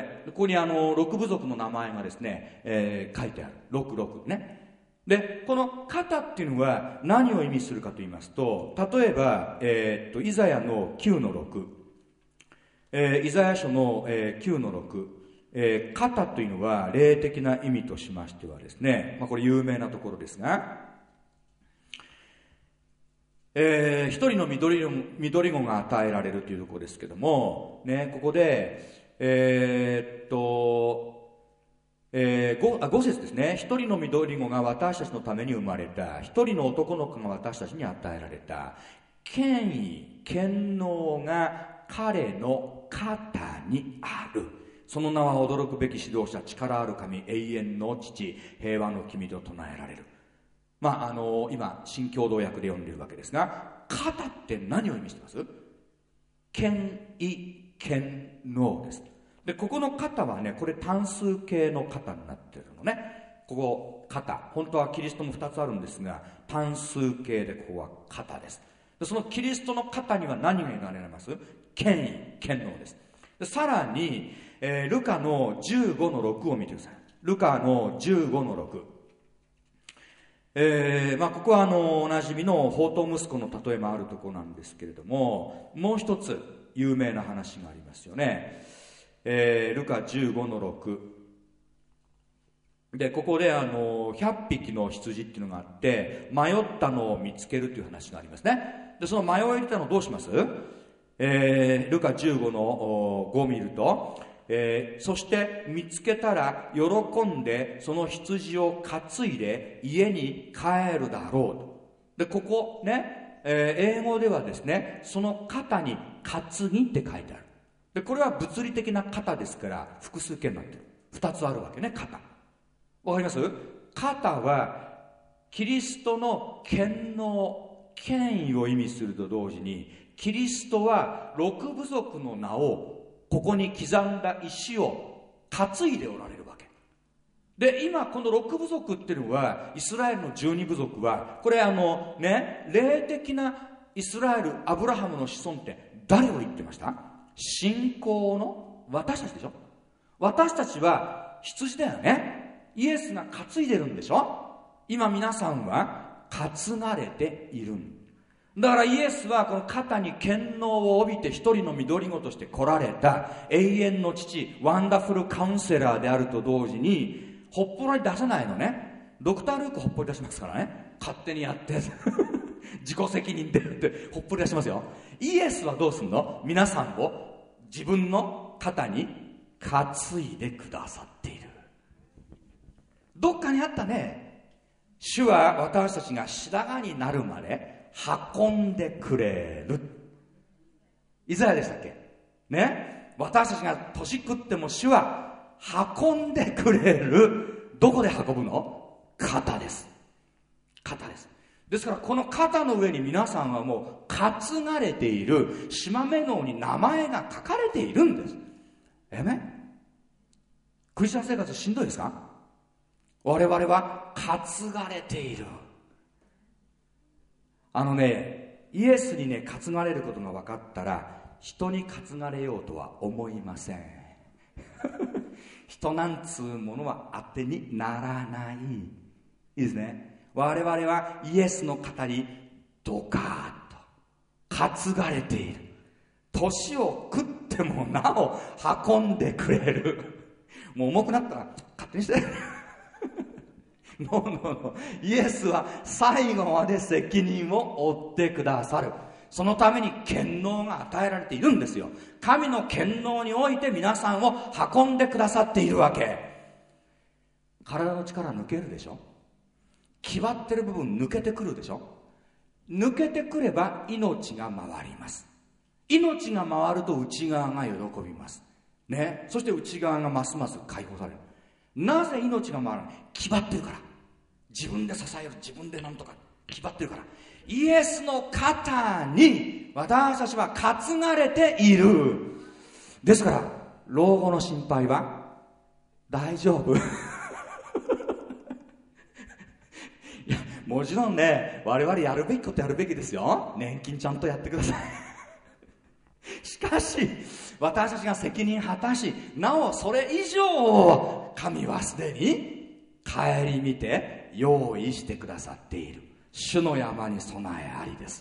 6部族の名前がですね、書いてある。66ね。でこの肩っていうのは何を意味するかと言いますと、例えば、イザヤの9の6、イザヤ書の、9の6、肩というのは霊的な意味としましてはですね、これ有名なところですが、一人の緑子が与えられるというところですけども、ね、ここで5節ですね。一人の緑子が私たちのために生まれた。一人の男の子が私たちに与えられた。権威、権能が彼の肩にある。その名は驚くべき指導者、力ある神、永遠の父、平和の君と唱えられる。今新共同訳で読んでいるわけですが、肩って何を意味してます？権威、権能です。でここの肩はね、これ単数形の肩になってるのね。ここ肩、本当はキリストも2つあるんですが単数形でここは肩です。でそのキリストの肩には何が得られます？権威、権能です。でさらに、ルカの15の6を見てください。ルカの15の6、ここはおなじみの放蕩息子の例えもあるところなんですけれども、もう一つ有名な話がありますよね。ルカ15の6で、ここで100匹の羊っていうのがあって、迷ったのを見つけるという話がありますね。でその迷いたのをどうします？ルカ15の5を見ると、そして見つけたら喜んでその羊を担いで家に帰るだろうと。でここね、英語ではですね、その肩に担ぎって書いてある。でこれは物理的な肩ですから複数形になってる。2つあるわけね。肩、わかります？肩はキリストの権能、権威を意味すると同時に、キリストは6部族の名をここに刻んだ石を担いでおられるわけで、今この6部族っていうのはイスラエルの12部族はこれ霊的なイスラエル、アブラハムの子孫って誰を言ってました？信仰の私たちでしょ。私たちは羊だよね。イエスが担いでるんでしょ。今皆さんは担がれている。 だからイエスはこの肩に権能を帯びて一人の緑子として来られた永遠の父、ワンダフルカウンセラーであると同時に、ほっぽらに出せないのね。ドクター・ルークほっぽり出しますからね。勝手にやって自己責任でってほっぽり出しますよ。イエスはどうすんの？皆さんを自分の肩に担いでくださっている。どっかにあったね。主は私たちが白髪になるまで運んでくれる。イザヤでしたっけね。私たちが年食っても主は運んでくれる。どこで運ぶの？肩です。肩です。ですからこの肩の上に皆さんはもう担がれている、縞目のに名前が書かれているんです。クリスチャン生活しんどいですか？我々は担がれている。イエスにね、担がれることが分かったら、人に担がれようとは思いません。人なんつうものは当てにならない。いいですね。我々はイエスの肩にドカーッと担がれている。年を食ってもなお運んでくれる。もう重くなったら勝手にしてノーイエスは最後まで責任を負ってくださる。そのために権能が与えられているんですよ。神の権能において皆さんを運んでくださっているわけ。体の力抜けるでしょ。決まってる部分抜けてくるでしょ。抜けてくれば命が回ります。命が回ると内側が喜びますね。そして内側がますます解放される。なぜ命が回るの？決まってるから。自分で支える、自分でなんとか決まってるから。イエスの肩に私たちは担がれている。ですから老後の心配は大丈夫いや、もちろんね、我々やるべきことやるべきですよ。年金ちゃんとやってくださいしかし私たちが責任果たし、なおそれ以上を神はすでに顧みて用意してくださっている。主の山に備えありです。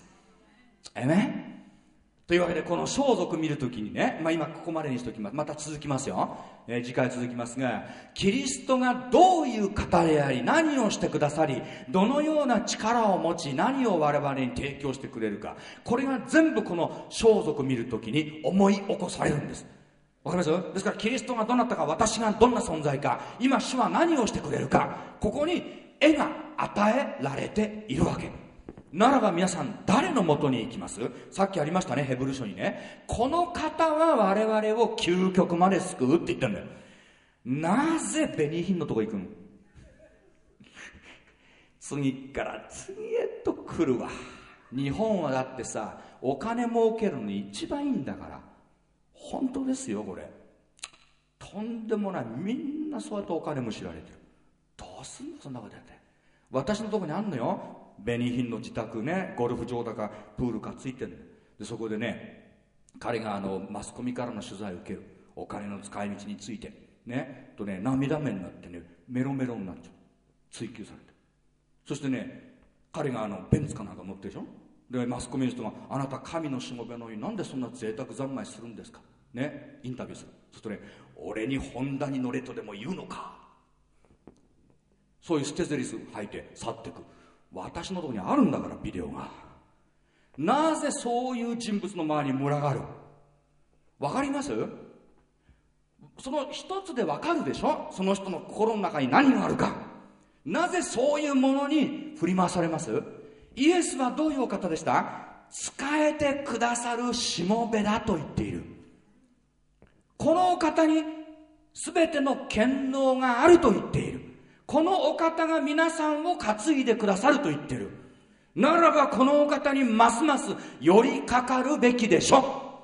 というわけでこの装束見るときにね、今ここまでにしておきます。また続きますよ。次回続きますが、キリストがどういう方であり、何をしてくださり、どのような力を持ち、何を我々に提供してくれるか、これが全部この装束見るときに思い起こされるんです。わかります？ですからキリストがどなたか、私がどんな存在か、今主は何をしてくれるか、ここに絵が与えられているわけ。ならば皆さん誰のもとに行きます？さっきありましたね、ヘブル書にね、この方は我々を究極まで救うって言ってるんだよ。なぜ紅品のとこ行くの？次から次へと来るわ。日本はだってさ、お金儲けるのに一番いいんだから。本当ですよ、これ。とんでもない。みんなそうやってお金も知られてる。どうすんのそんなことやって。私のとこにあんのよ、紅品の自宅ね、ゴルフ場だかプールかついてるので、そこでね、彼がマスコミからの取材を受ける。お金の使い道についてね、涙目になってね、メロメロになっちゃう。追及されて。そしてね、彼がベンツかなんか乗ってるでしょ。でマスコミの人が、あなた神のしもべのようになんでそんな贅沢三昧するんですかね、インタビューする。そうするとね、俺にホンダに乗れとでも言うのか。そういう捨てゼリス吐いて去ってく。私のところにあるんだから、ビデオが。なぜそういう人物の周りに群がる？わかります？その一つでわかるでしょ、その人の心の中に何があるか。なぜそういうものに振り回されます？イエスはどういうお方でした？仕えてくださるしもべだと言っている。このお方に全ての権能があると言っている。このお方が皆さんを担いでくださると言っている。ならばこのお方にますます寄りかかるべきでしょ。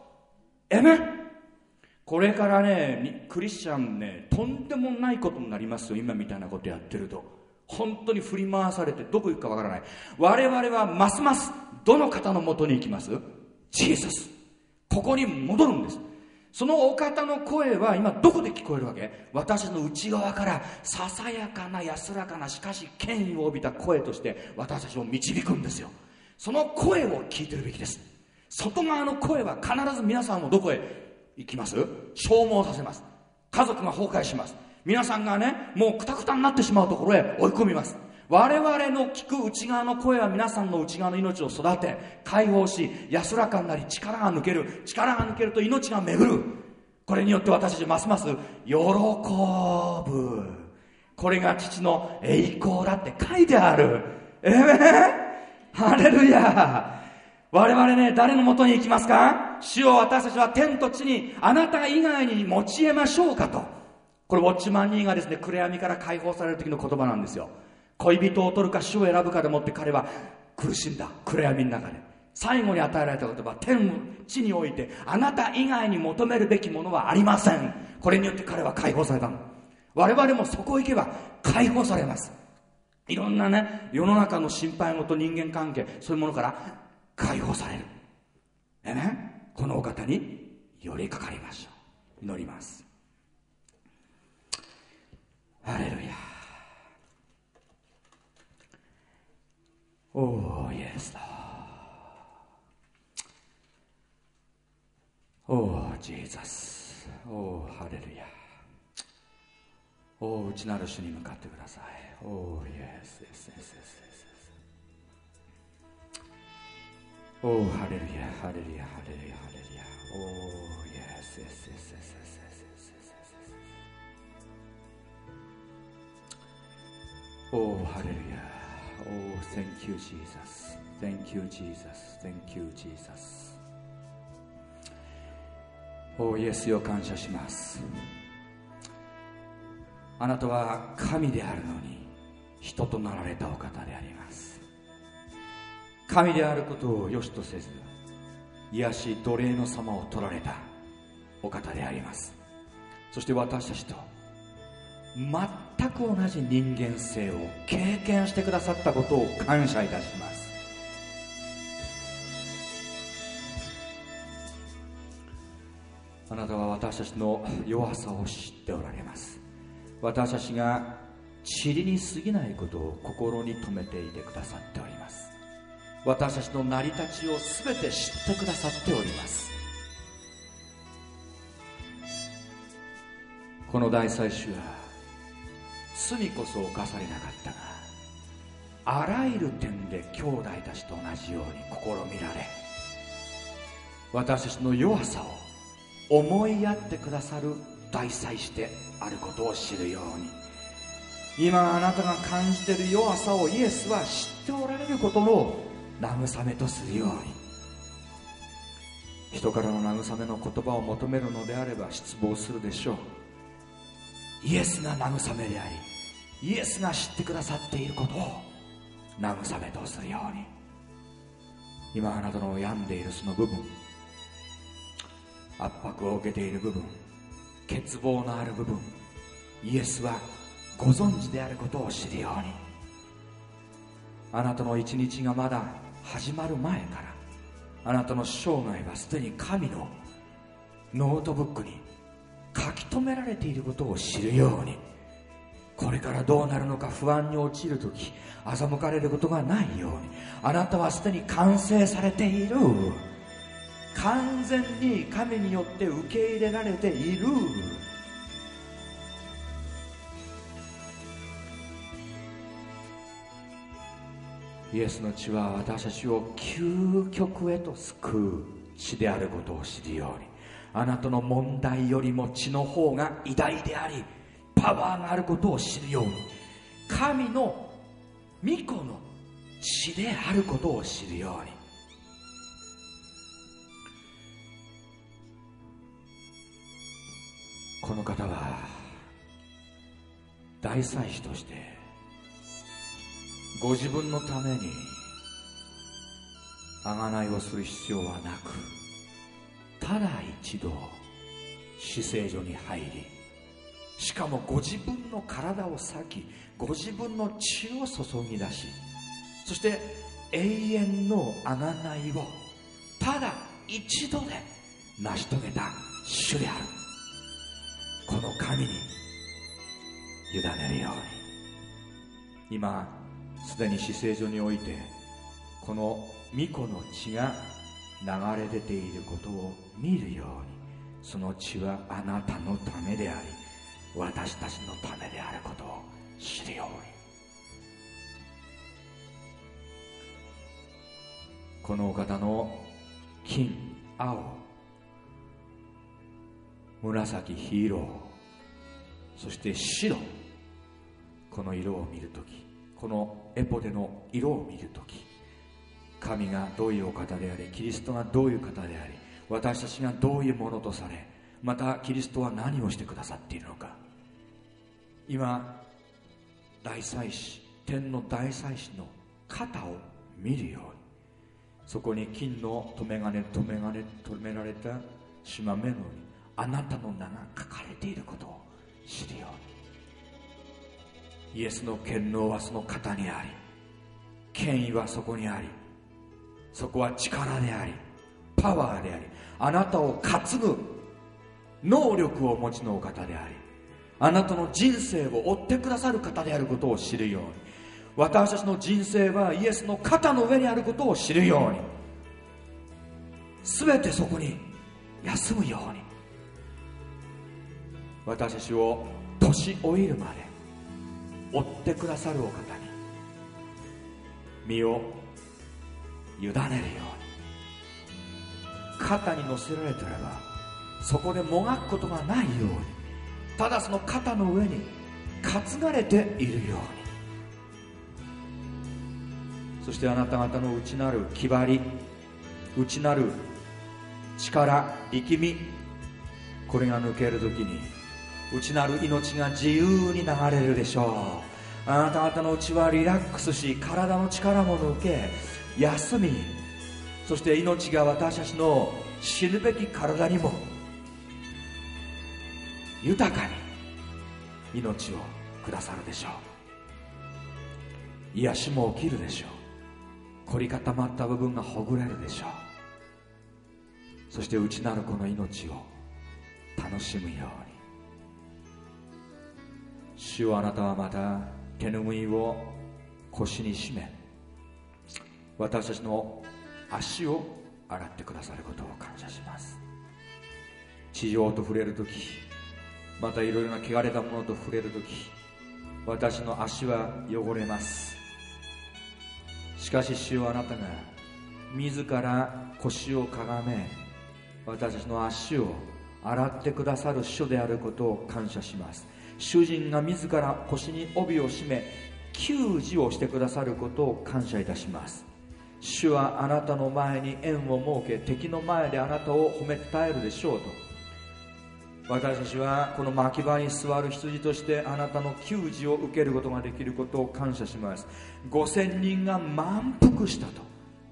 これからね、クリスチャンね、とんでもないことになりますよ。今みたいなことやってると本当に振り回されてどこ行くかわからない。我々はますますどの方のもとに行きます？ジーザス。ここに戻るんです。そのお方の声は今どこで聞こえるわけ？私の内側からささやかな安らかな、しかし権威を帯びた声として私たちを導くんですよ。 その声を聞いてるべきです。外側の声は必ず皆さんもどこへ行きます？消耗させます。家族が崩壊します。皆さんがね、もうクタクタになってしまうところへ追い込みます。我々の聞く内側の声は皆さんの内側の命を育て、解放し、安らかになり、力が抜ける。力が抜けると命が巡る。これによって私たちますます喜ぶ。これが父の栄光だって書いてある。ハレルヤ。我々ね、誰のもとに行きますか？主よ、私たちは天と地にあなた以外に持ち得ましょうかと。これウォッチマンニーがですね、暗闇から解放される時の言葉なんですよ。恋人を取るか主を選ぶかでもって彼は苦しんだ。暗闇の中で最後に与えられた言葉、天地においてあなた以外に求めるべきものはありません。これによって彼は解放されたの。我々もそこへ行けば解放されます。いろんなね、世の中の心配事、人間関係、そういうものから解放される。でね、このお方に寄りかかりましょう。祈ります。ハレルヤ。おー、イエスだ。おー、ジーザス。おー、ハレルヤ。おー、内なる主に向かってください。おー、イエス、イエス、イエス、イエス。おー、ハレルヤ、ハレルヤ、ハレルヤ、ハレルヤ。おー、イエス、イエス、イエス、イエス、イエス、イエス、イエス。おー、ハレルヤ。Oh, thank you, Jesus. Thank you, Jesus. Thank you, Jesus. おイエスよ、感謝します。あなたは神であるのに人となられたお方であります。神であることを良しとせず、癒し奴隷の様を取られたお方であります。そして私たちと全く同じ人間性を経験してくださったことを感謝いたします。あなたは私たちの弱さを知っておられます。私たちが塵に過ぎないことを心に留めていてくださっております。私たちの成り立ちを全て知ってくださっております。この大祭司は罪こそ犯されなかったが、あらゆる点で兄弟たちと同じように試みられ、私たちの弱さを思いやってくださる大祭司であることを知るように、今あなたが感じている弱さをイエスは知っておられることの慰めとするように、人からの慰めの言葉を求めるのであれば失望するでしょう。イエスが慰めであり、イエスが知ってくださっていることを慰めとするように、今あなたの病んでいるその部分、圧迫を受けている部分、欠乏のある部分、イエスはご存知であることを知るように、あなたの一日がまだ始まる前からあなたの生涯はすでに神のノートブックに書き留められていることを知るように、これからどうなるのか不安に陥るとき欺かれることがないように、あなたはすでに完成されている、完全に神によって受け入れられている。イエスの血は私たちを究極へと救う血であることを知るように、あなたの問題よりも血の方が偉大でありパワーがあることを知るように、神の御子の血であることを知るように、この方は大祭司としてご自分のために贖いをする必要はなく、ただ一度至聖所に入り、しかもご自分の体を裂き、ご自分の血を注ぎ出し、そして永遠の贖いをただ一度で成し遂げた主である。この神に委ねるように、今すでに至聖所においてこの御子の血が流れ出ていることを見るように、その血はあなたのためであり私たちのためであることを知るように。このお方の金、青、紫、黄色、そして白、この色を見るとき、このエポデの色を見るとき、神がどういうお方であり、キリストがどういう方であり、私たちがどういうものとされ、またキリストは何をしてくださっているのか。今大祭司、天の大祭司の肩を見るように、そこに金の留められたしま目のにあなたの名が書かれていることを知るように。イエスの権能はその肩にあり、権威はそこにあり、そこは力でありパワーであり、あなたを担ぐ能力をお持ちのお方であり、あなたの人生を追ってくださる方であることを知るように、私たちの人生はイエスの肩の上にあることを知るように、全てそこに休むように、私たちを年老いるまで追ってくださるお方に身を委ねるように。肩に乗せられてればそこでもがくことがないように、ただその肩の上に担がれているように。そしてあなた方の内なる気張り、内なる力、力み、これが抜けるときに内なる命が自由に流れるでしょう。あなた方の内はリラックスし、体の力も抜け休み、そして命が私たちの死ぬべき体にも豊かに命をくださるでしょう。癒しも起きるでしょう。凝り固まった部分がほぐれるでしょう。そして内なるこの命を楽しむように。主はあなたはまた手ぬぐいを腰に締め、私たちの足を洗ってくださることを感謝します。地上と触れるとき、またいろいろな汚れたものと触れるとき、私の足は汚れます。しかし主はあなたが自ら腰をかがめ、私たちの足を洗ってくださる主であることを感謝します。主人が自ら腰に帯を締め給仕をしてくださることを感謝いたします。主はあなたの前に縁を設け、敵の前であなたを褒めたえるでしょうと。私たちはこの牧場に座る羊としてあなたの給仕を受けることができることを感謝します。5000人が満腹したと、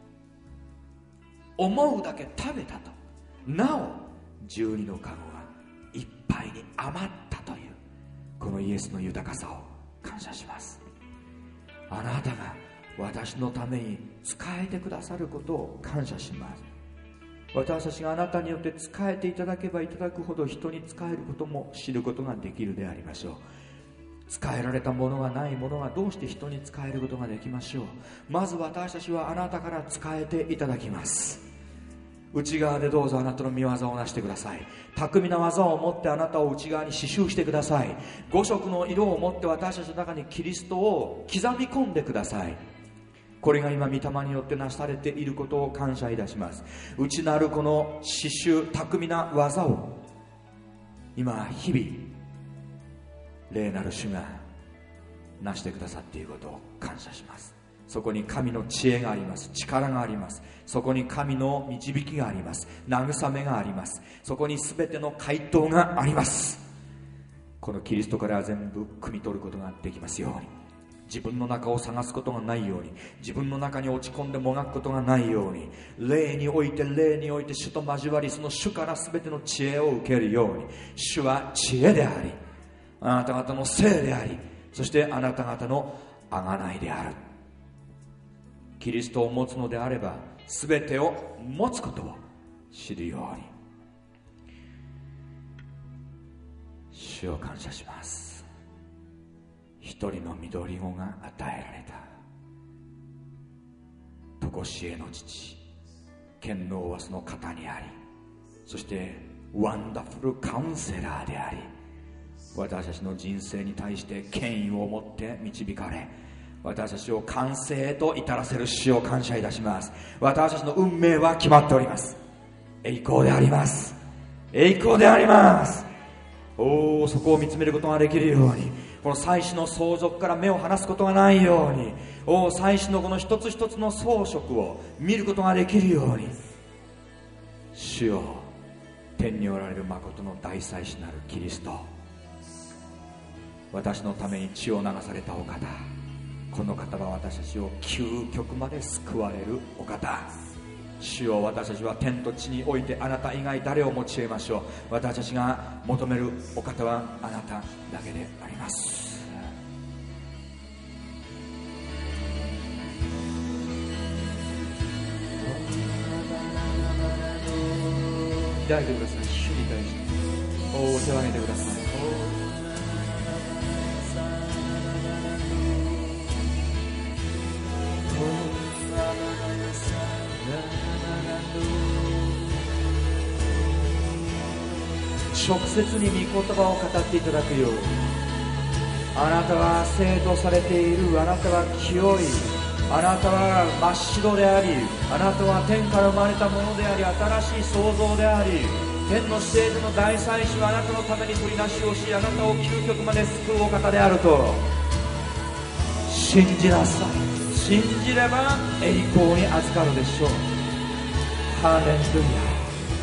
思うだけ食べたと、なお12のカゴがいっぱいに余ったという、このイエスの豊かさを感謝します。あなたが私のために仕えてくださることを感謝します。私たちがあなたによって仕えていただけばいただくほど人に仕えることも知ることができるでありましょう。仕えられたものがないものがどうして人に仕えることができましょう。まず私たちはあなたから仕えていただきます。内側でどうぞあなたの御業をなしてください。巧みな技を持ってあなたを内側に刺繍してください。5色の色を持って私たちの中にキリストを刻み込んでください。これが今御霊によってなされていることを感謝いたします。内なるこの刺繍、巧みな技を今日々霊なる主がなしてくださっていることを感謝します。そこに神の知恵があります。力があります。そこに神の導きがあります。慰めがあります。そこに全ての回答があります。このキリストから全部汲み取ることができますように、自分の中を探すことがないように、自分の中に落ち込んでもがくことがないように、霊において主と交わり、その主から全ての知恵を受けるように。主は知恵であり、あなた方の聖であり、そしてあなた方の贖いである。キリストを持つのであれば全てを持つことを知るように。主を感謝します。一人の緑子が与えられたと常しえの父、権能はその方にあり、そしてワンダフルカウンセラーであり、私たちの人生に対して権威を持って導かれ、私たちを完成へと至らせる主を感謝いたします。私たちの運命は決まっております。栄光であります。栄光であります。そこを見つめることができるように、この祭司の相続から目を離すことがないように、祭司のこの一つ一つの装飾を見ることができるように、主よ、天におられる誠の大祭司なるキリスト、私のために血を流されたお方、この方は私たちを究極まで救われるお方。主よ、私たちは天と地においてあなた以外誰を用いましょう。私たちが求めるお方はあなただけであります。開いてください。主に対してお手を挙げてください。直接に御言葉を語っていただくように、あなたは生徒されている、あなたは清い、あなたは真っ白であり、あなたは天から生まれたものであり、新しい創造であり、天の聖女の大祭司はあなたのために取りなしをし、あなたを究極まで救うお方であると信じなさい。信じれば栄光に預かるでしょう。ハレルヤ。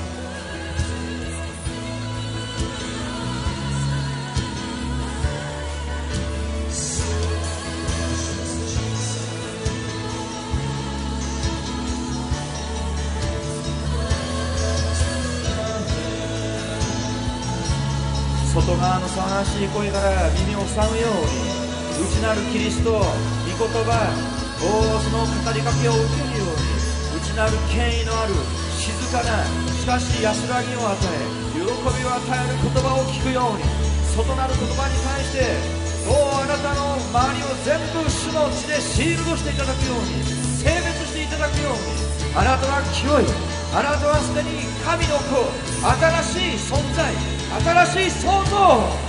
外側の騒がしい声から耳を塞ぐように、内なるキリスト、御言葉、その語りかけを受けるように、内なる権威のある静かな、しかし安らぎを与え、喜びを与える言葉を聞くように、外なる言葉に対してあなたの周りを全部主の血でシールドしていただくように、性別していただくように、あなたは清い、あなたはすでに神の子、新しい存在、新しい創造。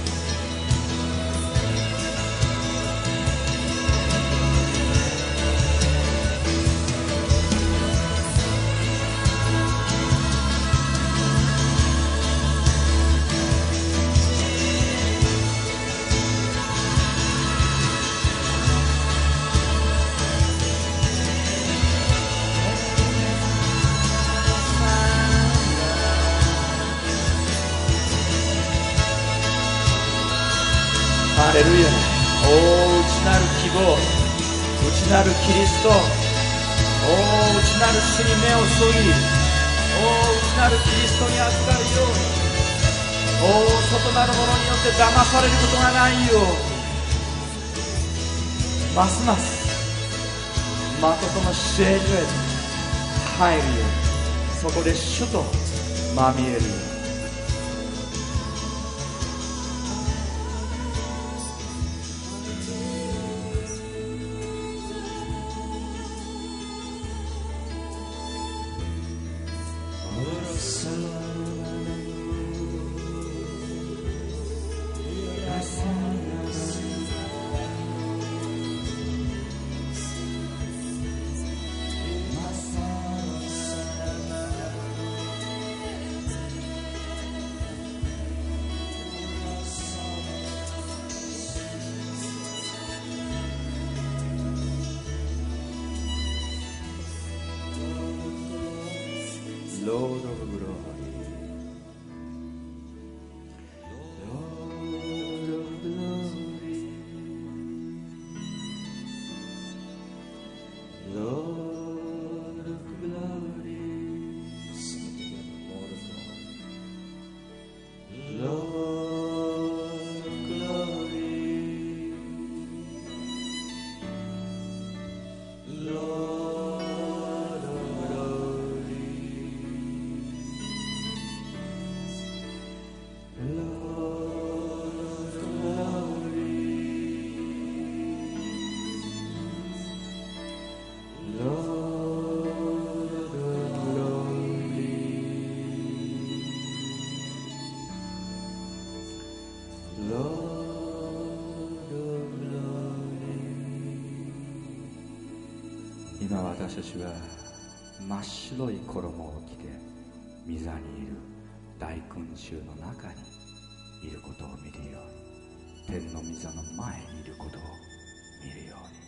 ハレルヤ。内なる希望、内なるキリスト、内なる主に目を注ぎ、内なるキリストに預かるように、外なるものによって騙されることがないように、ますます誠の聖女へ入るように、そこで主とまみえるように。Lord of glory, Lord of glory, Lord of glory, sing it together, Lord of glory, Lord of glory, Lord of glory. 今私たちは真っ白い衣を着て御座にいる大群衆の中にいることを見るように、天の御座の前にいることを見るように。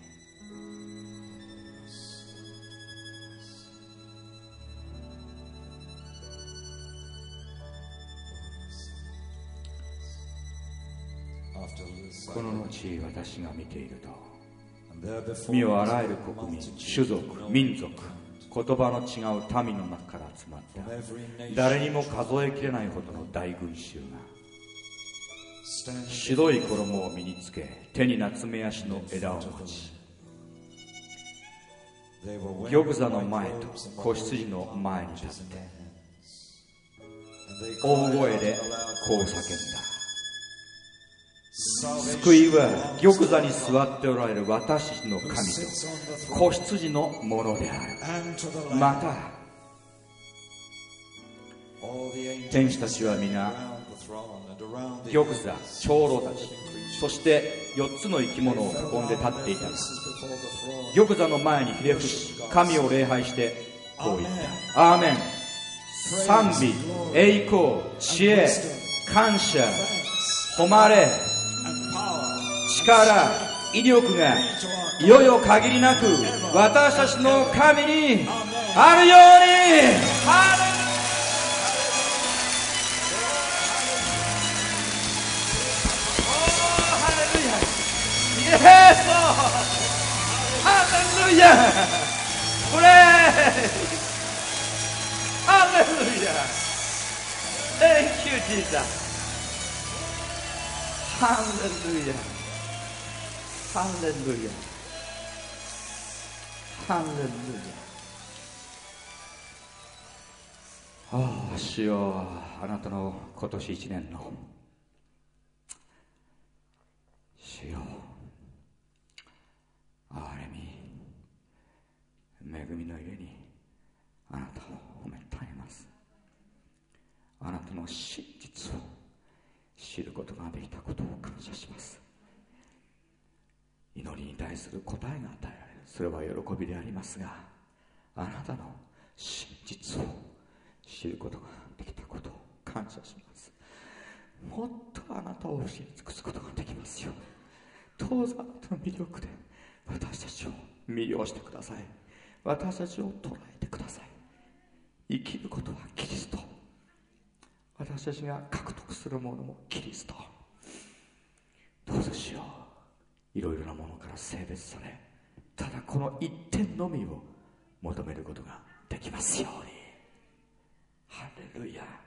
この後私が見ていると、見よあらゆる国民、種族、民族、言葉の違う民の中から集まった誰にも数えきれないほどの大群衆が白い衣を身につけ、手にナツメヤシの枝を持ち、玉座の前と子羊の前に立って大声でこう叫んだ。救いは玉座に座っておられる私たちの神と子羊のものである。また天使たちは皆玉座、長老たち、そして4つの生き物を囲んで立っていたが、玉座の前にひれ伏し神を礼拝してこう言った。アーメン。賛美、栄光、知恵、感謝、誉れ、力、威力がいよいよ限りなく私たちの神にあるように。イエス、ハレルヤ、プレイ、ハレルヤ、Thank you Jesus、ハレルヤ、ハレルヤ、ハレルヤ。ああ、主よ、あなたの今年1年の主よ、憐れみ、恵みのゆえにあなたを褒めたえます。あなたの真実を知ることができたことを感謝します。祈りに対する答えが与えられる、それは喜びでありますが、あなたの真実を知ることができたことを感謝します。もっとあなたを知り尽くすことができますよ。どうぞあなたの魅力で私たちを魅了してください。私たちを捉えてください。生きることはキリスト、私たちが獲得するものもキリスト。どうぞしよう、いろいろなものから性別され、ただこの一点のみを求めることができますように。ハレルヤ。